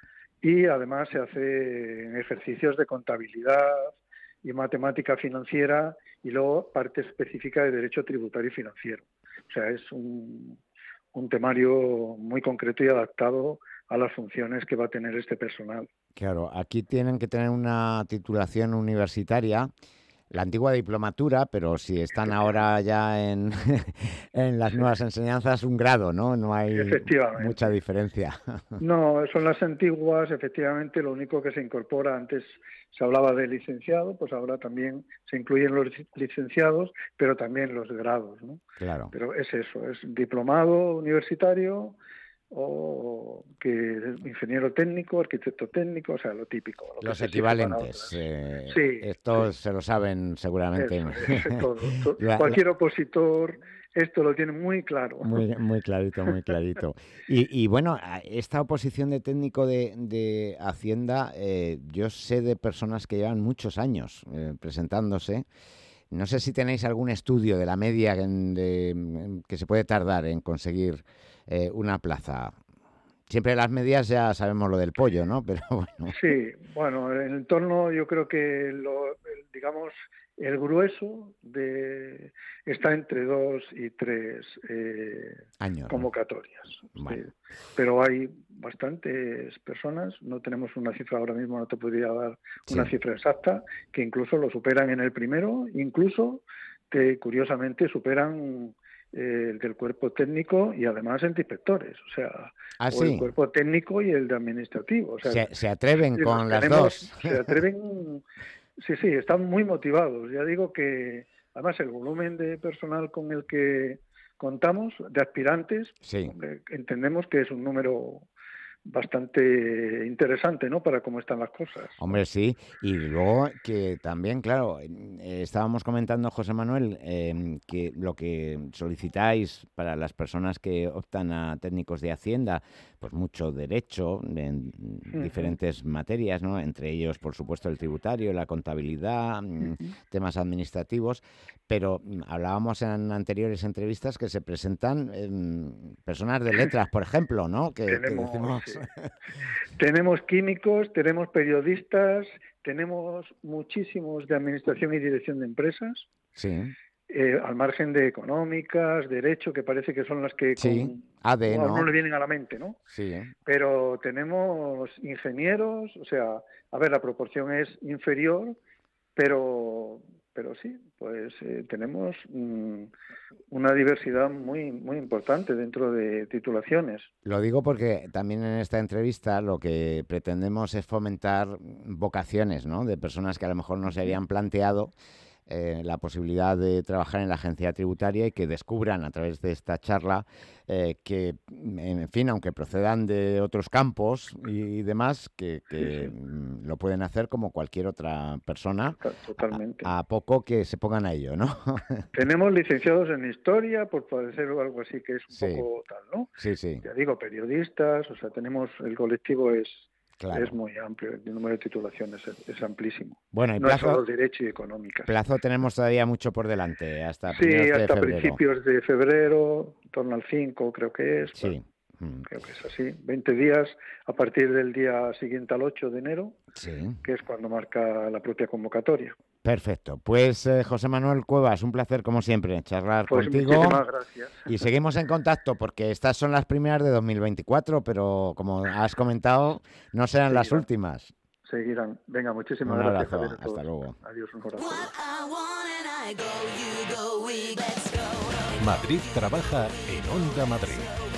y además se hace ejercicios de contabilidad y matemática financiera y luego parte específica de derecho tributario y financiero. O sea, es un temario muy concreto y adaptado a las funciones que va a tener este personal. Claro, aquí tienen que tener una titulación universitaria, la antigua diplomatura, pero si están ahora ya en las nuevas enseñanzas, un grado, ¿no? No hay mucha diferencia. No, son las antiguas, efectivamente. Lo único que se incorpora, antes se hablaba de licenciado, pues ahora también se incluyen los licenciados, pero también los grados, ¿no? Claro. Pero es eso, es diplomado universitario o que ingeniero técnico, arquitecto técnico, o sea, lo típico. Los equivalentes. Esto se lo saben seguramente. Todo. Cualquier opositor esto lo tiene muy claro. Muy clarito, muy clarito. Y bueno, esta oposición de técnico de Hacienda, yo sé de personas que llevan muchos años presentándose. No sé si tenéis algún estudio de la media que se puede tardar en conseguir una plaza. Siempre las medias ya sabemos lo del pollo, ¿no? Pero bueno. Sí, bueno, en el entorno yo creo que el grueso está entre 2 y 3 años, convocatorias. Bueno. Sí. Pero hay bastantes personas, no tenemos una cifra ahora mismo, no te podría dar una cifra exacta, que incluso lo superan en el primero, incluso que curiosamente superan el del cuerpo técnico y además el de inspectores, o sea, el cuerpo técnico y el de administrativo. O sea, se atreven con las dos. Se atreven, sí, están muy motivados. Ya digo que además el volumen de personal con el que contamos, de aspirantes, entendemos que es un número bastante interesante, ¿no?, para cómo están las cosas. Hombre, sí, y luego que también, claro, estábamos comentando, José Manuel, que lo que solicitáis para las personas que optan a técnicos de Hacienda, pues mucho derecho en diferentes materias, ¿no?, entre ellos, por supuesto, el tributario, la contabilidad, temas administrativos, pero hablábamos en anteriores entrevistas que se presentan personas de letras, por ejemplo, ¿no?, que decimos... Sí. Tenemos químicos, tenemos periodistas, tenemos muchísimos de administración y dirección de empresas, al margen de económicas, derecho, que parece que son las que no le vienen a la mente, ¿no? Sí. Pero tenemos ingenieros, o sea, a ver, la proporción es inferior, pero sí, pues tenemos una diversidad muy muy importante dentro de titulaciones. Lo digo porque también en esta entrevista lo que pretendemos es fomentar vocaciones, ¿no?, de personas que a lo mejor no se habían planteado la posibilidad de trabajar en la agencia tributaria y que descubran a través de esta charla que, en fin, aunque procedan de otros campos y demás, que lo pueden hacer como cualquier otra persona, totalmente. A poco que se pongan a ello, ¿no? Tenemos licenciados en historia, por decir algo así, que es un poco tal, ¿no? Sí. Ya digo, periodistas, o sea, el colectivo es muy amplio, el número de titulaciones es amplísimo. Bueno, y no plazo, es solo derecho y económicas. Plazo tenemos todavía mucho por delante, hasta hasta principios de febrero, en torno al 5 creo que es. Sí. Creo que es así, 20 días a partir del día siguiente al 8 de enero, que es cuando marca la propia convocatoria. Perfecto. Pues José Manuel Cuevas, un placer como siempre charlar contigo. Muchísimas gracias. Y seguimos en contacto porque estas son las primeras de 2024, pero como has comentado, no serán las últimas. Seguirán. Venga, muchísimas gracias. Un abrazo. Hasta luego. Adiós, un abrazo. Madrid trabaja en Onda Madrid.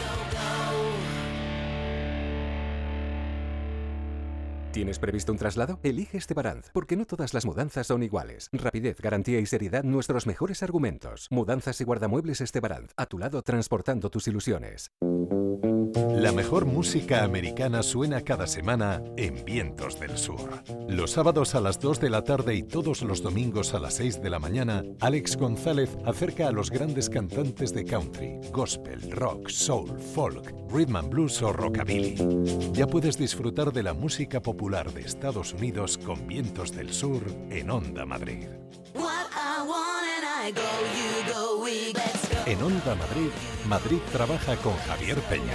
¿Tienes previsto un traslado? Elige Estebaranz, porque no todas las mudanzas son iguales. Rapidez, garantía y seriedad, nuestros mejores argumentos. Mudanzas y guardamuebles Estebaranz, a tu lado transportando tus ilusiones. La mejor música americana suena cada semana en Vientos del Sur. Los sábados a las 2 de la tarde y todos los domingos a las 6 de la mañana, Alex González acerca a los grandes cantantes de country, gospel, rock, soul, folk, rhythm and blues o rockabilly. Ya puedes disfrutar de la música popular de Estados Unidos con Vientos del Sur en Onda Madrid. En Onda Madrid, Madrid trabaja con Javier Peña.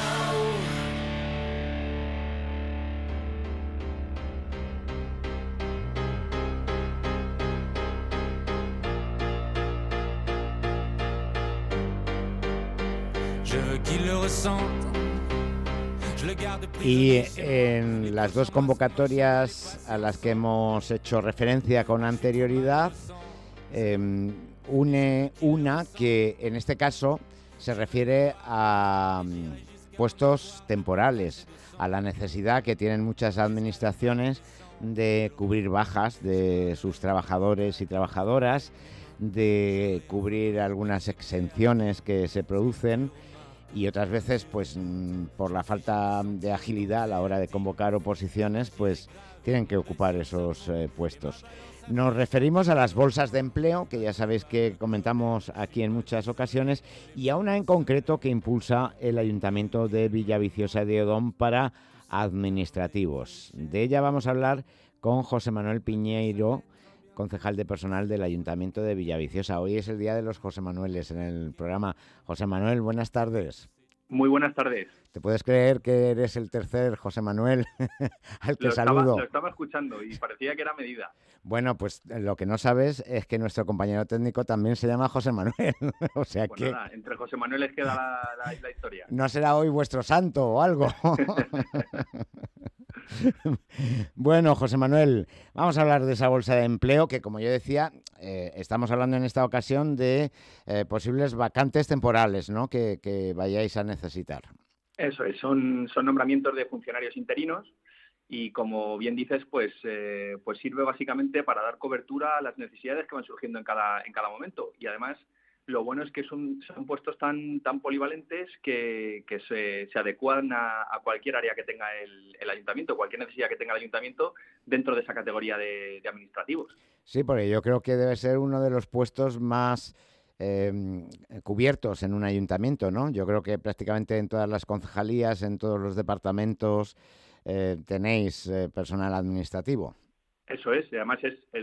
Y en las dos convocatorias a las que hemos hecho referencia con anterioridad, une una que en este caso se refiere a puestos temporales, a la necesidad que tienen muchas administraciones de cubrir bajas de sus trabajadores y trabajadoras, de cubrir algunas exenciones que se producen y otras veces, pues por la falta de agilidad a la hora de convocar oposiciones, pues tienen que ocupar esos puestos. Nos referimos a las bolsas de empleo, que ya sabéis que comentamos aquí en muchas ocasiones, y a una en concreto que impulsa el Ayuntamiento de Villaviciosa de Odón para administrativos. De ella vamos a hablar con José Manuel Piñeiro, concejal de personal del Ayuntamiento de Villaviciosa. Hoy es el día de los José Manueles en el programa. José Manuel, buenas tardes. Muy buenas tardes. ¿Te puedes creer que eres el tercer José Manuel al que saludo? Lo estaba escuchando y parecía que era medida. Bueno, pues lo que no sabes es que nuestro compañero técnico también se llama José Manuel. O sea pues que... nada, entre José Manuel queda la historia. ¿No será hoy vuestro santo o algo? Bueno, José Manuel, vamos a hablar de esa bolsa de empleo que, como yo decía, estamos hablando en esta ocasión de posibles vacantes temporales, ¿no? que vayáis a necesitar. Eso es, son nombramientos de funcionarios interinos y, como bien dices, pues sirve básicamente para dar cobertura a las necesidades que van surgiendo en cada momento. Y además, lo bueno es que son puestos tan polivalentes que se adecuan a cualquier área que tenga el ayuntamiento, cualquier necesidad que tenga el ayuntamiento dentro de esa categoría de administrativos. Sí, porque yo creo que debe ser uno de los puestos más cubiertos en un ayuntamiento, ¿no? Yo creo que prácticamente en todas las concejalías, en todos los departamentos tenéis personal administrativo. Eso es, y además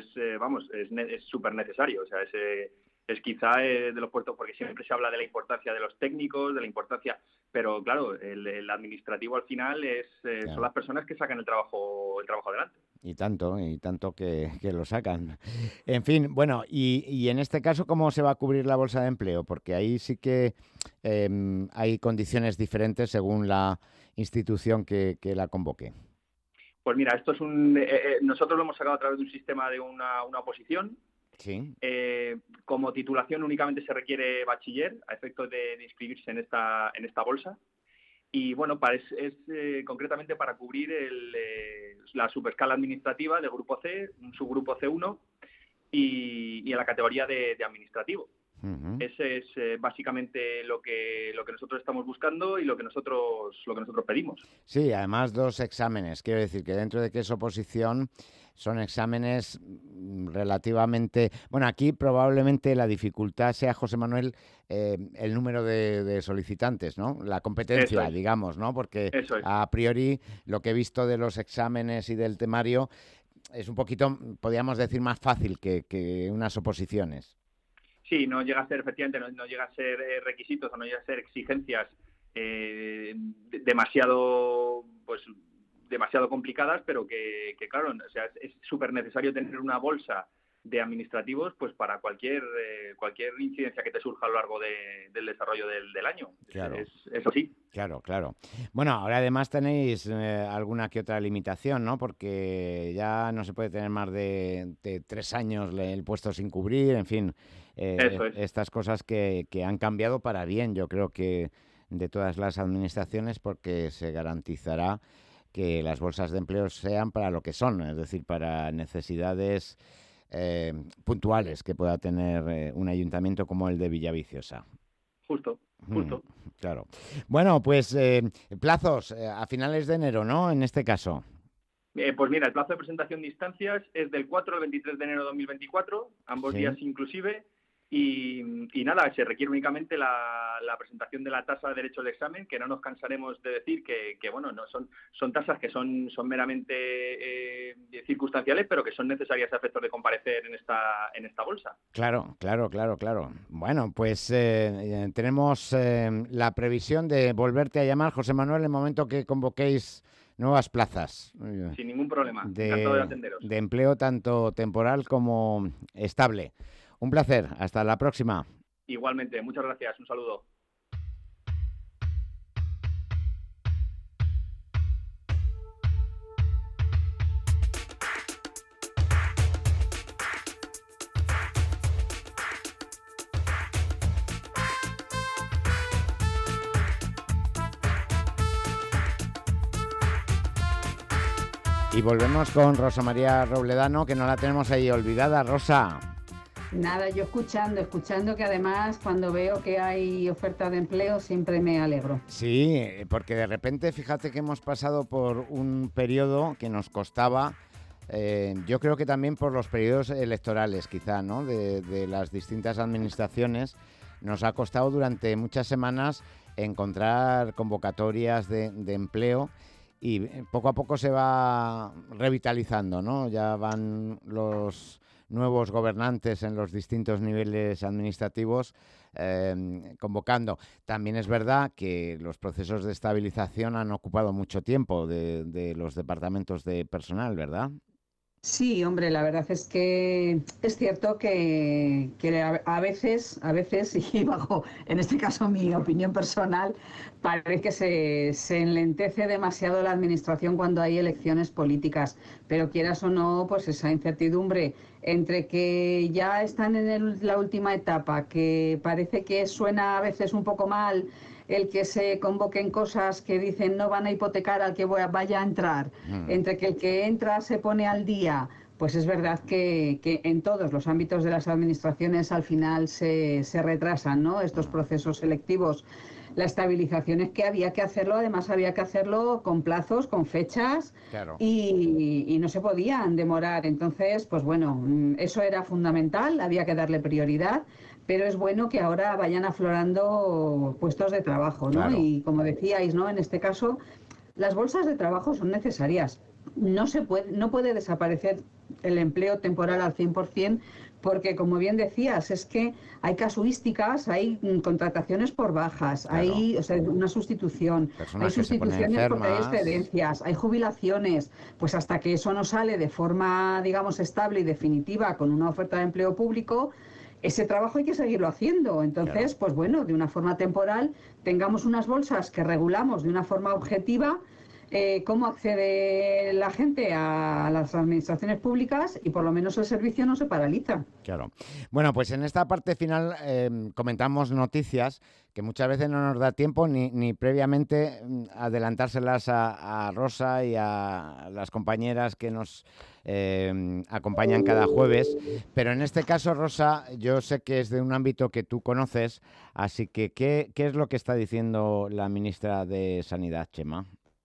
es súper necesario, o sea, es quizá de los puestos, porque siempre se habla de la importancia de los técnicos, de la importancia, pero claro, el administrativo al final claro, son las personas que sacan el trabajo adelante. Y tanto que lo sacan. En fin, bueno, y en este caso, ¿cómo se va a cubrir la bolsa de empleo? Porque ahí sí que hay condiciones diferentes según la institución que la convoque. Pues mira, esto es nosotros lo hemos sacado a través de un sistema de una oposición. Sí. Como titulación únicamente se requiere bachiller a efectos de inscribirse en esta bolsa. Y bueno, concretamente para cubrir la superescala administrativa del grupo C, un subgrupo C1 y en la categoría de administrativo. Uh-huh. Ese es básicamente lo que nosotros estamos buscando y lo que nosotros pedimos. Sí, además 2 exámenes. Quiero decir que dentro de que es oposición son exámenes relativamente... Bueno, aquí probablemente la dificultad sea, José Manuel, el número de solicitantes, ¿no? La competencia, digamos, ¿no? Porque a priori lo que he visto de los exámenes y del temario es un poquito, podríamos decir, más fácil que unas oposiciones. Sí, no llega a ser, efectivamente, no llega a ser requisitos o no llega a ser exigencias demasiado complicadas, pero que claro, o sea, es súper necesario tener una bolsa de administrativos pues para cualquier incidencia que te surja a lo largo del desarrollo del año. Claro. Eso sí. Claro. Bueno, ahora además tenéis alguna que otra limitación, ¿no? Porque ya no se puede tener más de 3 años el puesto sin cubrir, en fin, estas cosas que han cambiado para bien, yo creo que de todas las administraciones, porque se garantizará que las bolsas de empleo sean para lo que son, es decir, para necesidades puntuales que pueda tener un ayuntamiento como el de Villaviciosa. Justo. Claro. Bueno, pues plazos a finales de enero, ¿no? En este caso. Pues mira, el plazo de presentación de instancias es del 4 al 23 de enero de 2024, ambos días inclusive. Y nada, se requiere únicamente la presentación de la tasa de derecho al examen, que no nos cansaremos de decir que bueno, no son tasas que son meramente circunstanciales, pero que son necesarias a efectos de comparecer en esta bolsa. Claro. Bueno, pues tenemos la previsión de volverte a llamar, José Manuel, en el momento que convoquéis nuevas plazas. Sin ningún problema, encantado de atenderos. De empleo tanto temporal como estable. Un placer, hasta la próxima. Igualmente, muchas gracias, un saludo. Y volvemos con Rosa María Robledano, que no la tenemos ahí olvidada. Rosa. Nada, yo escuchando que además cuando veo que hay ofertas de empleo siempre me alegro. Sí, porque de repente fíjate que hemos pasado por un periodo que nos costaba, yo creo que también por los periodos electorales quizá, ¿no? De las distintas administraciones, nos ha costado durante muchas semanas encontrar convocatorias de empleo y poco a poco se va revitalizando, ¿no? Ya van los nuevos gobernantes en los distintos niveles administrativos convocando. También es verdad que los procesos de estabilización han ocupado mucho tiempo de los departamentos de personal, ¿verdad? Sí, hombre, la verdad es que es cierto que a veces, y bajo, en este caso, mi opinión personal, parece que se enlentece demasiado la administración cuando hay elecciones políticas. Pero quieras o no, pues esa incertidumbre entre que ya están en la última etapa, que parece que suena a veces un poco mal el que se convoquen cosas que dicen no van a hipotecar al que vaya a entrar, entre que el que entra se pone al día, pues es verdad que en todos los ámbitos de las administraciones al final se retrasan, ¿no?, estos procesos selectivos. La estabilización es que había que hacerlo, además había que hacerlo con plazos, con fechas, claro, y no se podían demorar. Entonces, pues bueno, eso era fundamental, había que darle prioridad, pero es bueno que ahora vayan aflorando puestos de trabajo, ¿no? Claro. Y como decíais, ¿no?, en este caso, las bolsas de trabajo son necesarias. No puede desaparecer el empleo temporal al 100%, porque, como bien decías, es que hay casuísticas, hay contrataciones por bajas, claro, hay una sustitución, personas hay sustituciones porque hay excedencias, hay jubilaciones. Pues hasta que eso no sale de forma, digamos, estable y definitiva con una oferta de empleo público, ese trabajo hay que seguirlo haciendo. Entonces, claro, pues bueno, de una forma temporal, tengamos unas bolsas que regulamos de una forma objetiva cómo accede la gente a las administraciones públicas y por lo menos el servicio no se paraliza. Claro. Bueno, pues en esta parte final comentamos noticias que muchas veces no nos da tiempo ni previamente adelantárselas a Rosa y a las compañeras que nos acompañan cada jueves, pero en este caso, Rosa, yo sé que es de un ámbito que tú conoces, así que ¿qué es lo que está diciendo la ministra de Sanidad, Chema?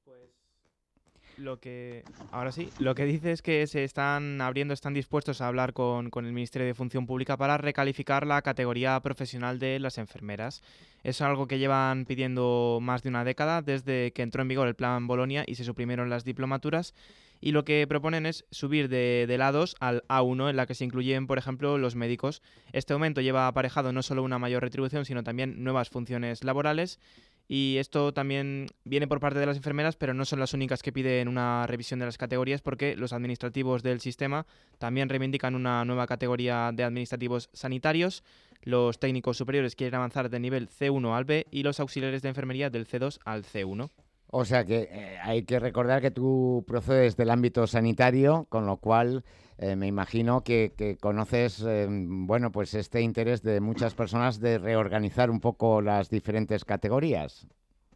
Lo que dice es que están dispuestos a hablar con el Ministerio de Función Pública para recalificar la categoría profesional de las enfermeras. Es algo que llevan pidiendo más de una década desde que entró en vigor el Plan Bolonia y se suprimieron las diplomaturas. Y lo que proponen es subir de la A2 al A1, en la que se incluyen, por ejemplo, los médicos. Este aumento lleva aparejado no solo una mayor retribución, sino también nuevas funciones laborales. Y esto también viene por parte de las enfermeras, pero no son las únicas que piden una revisión de las categorías, porque los administrativos del sistema también reivindican una nueva categoría de administrativos sanitarios. Los técnicos superiores quieren avanzar del nivel C1 al B y los auxiliares de enfermería del C2 al C1. O sea que hay que recordar que tú procedes del ámbito sanitario, con lo cual me imagino que conoces bueno, pues este interés de muchas personas de reorganizar un poco las diferentes categorías.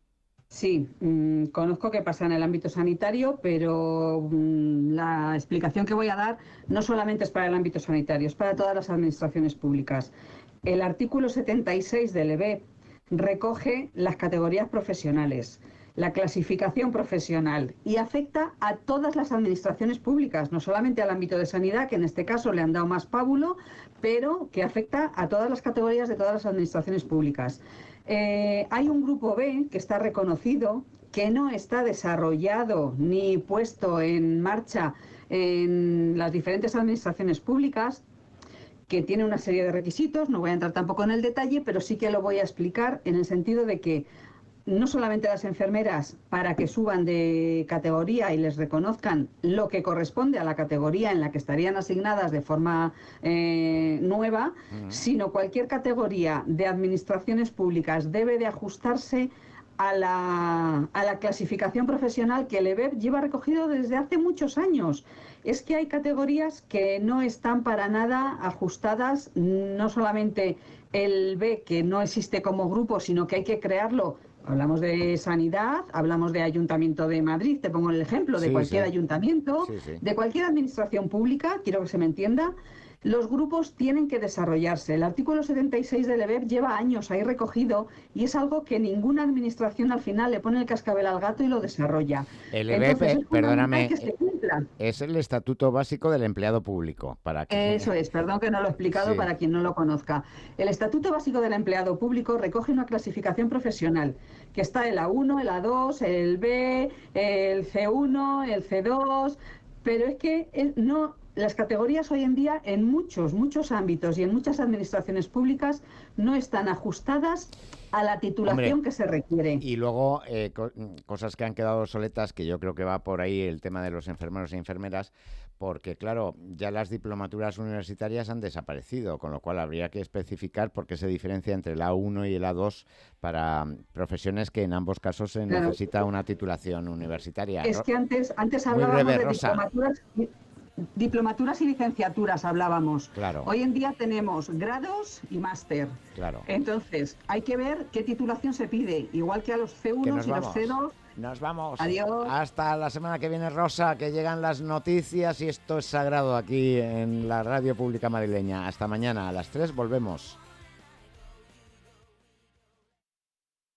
Sí, conozco qué pasa en el ámbito sanitario, pero la explicación que voy a dar no solamente es para el ámbito sanitario, es para todas las administraciones públicas. El artículo 76 del EBEP recoge las categorías profesionales, la clasificación profesional, y afecta a todas las administraciones públicas, no solamente al ámbito de sanidad, que en este caso le han dado más pábulo, pero que afecta a todas las categorías de todas las administraciones públicas. Hay un grupo B que está reconocido, que no está desarrollado ni puesto en marcha en las diferentes administraciones públicas, que tiene una serie de requisitos. No voy a entrar tampoco en el detalle, pero sí que lo voy a explicar en el sentido de que no solamente las enfermeras, para que suban de categoría y les reconozcan lo que corresponde a la categoría en la que estarían asignadas de forma nueva, sino cualquier categoría de administraciones públicas debe de ajustarse a la clasificación profesional que el EBEP lleva recogido desde hace muchos años. Es que hay categorías que no están para nada ajustadas, no solamente el B, que no existe como grupo, sino que hay que crearlo. Hablamos de sanidad, hablamos de Ayuntamiento de Madrid, te pongo el ejemplo de cualquier ayuntamiento, de cualquier administración pública, quiero que se me entienda. Los grupos tienen que desarrollarse. El artículo 76 del EBEP lleva años ahí recogido y es algo que ninguna administración al final le pone el cascabel al gato y lo desarrolla. El EBEP, perdóname, es el Estatuto Básico del Empleado Público. Eso es, perdón que no lo he explicado para quien no lo conozca. El Estatuto Básico del Empleado Público recoge una clasificación profesional, que está el A1, el A2, el B, el C1, el C2, pero es que no las categorías hoy en día en muchos ámbitos y en muchas administraciones públicas no están ajustadas a la titulación que se requiere. Y luego cosas que han quedado obsoletas, que yo creo que va por ahí el tema de los enfermeros e enfermeras, porque claro, ya las diplomaturas universitarias han desaparecido, con lo cual habría que especificar por qué se diferencia entre el A1 y el A2 para profesiones que en ambos casos se necesita una titulación universitaria. Es que antes hablábamos de diplomaturas y licenciaturas hablábamos. Claro. Hoy en día tenemos grados y máster. Claro. Entonces, hay que ver qué titulación se pide, igual que a los C1 y los C2. Nos vamos. Adiós. Hasta la semana que viene, Rosa, que llegan las noticias y esto es sagrado aquí en la Radio Pública Madrileña. Hasta mañana a las 3 volvemos.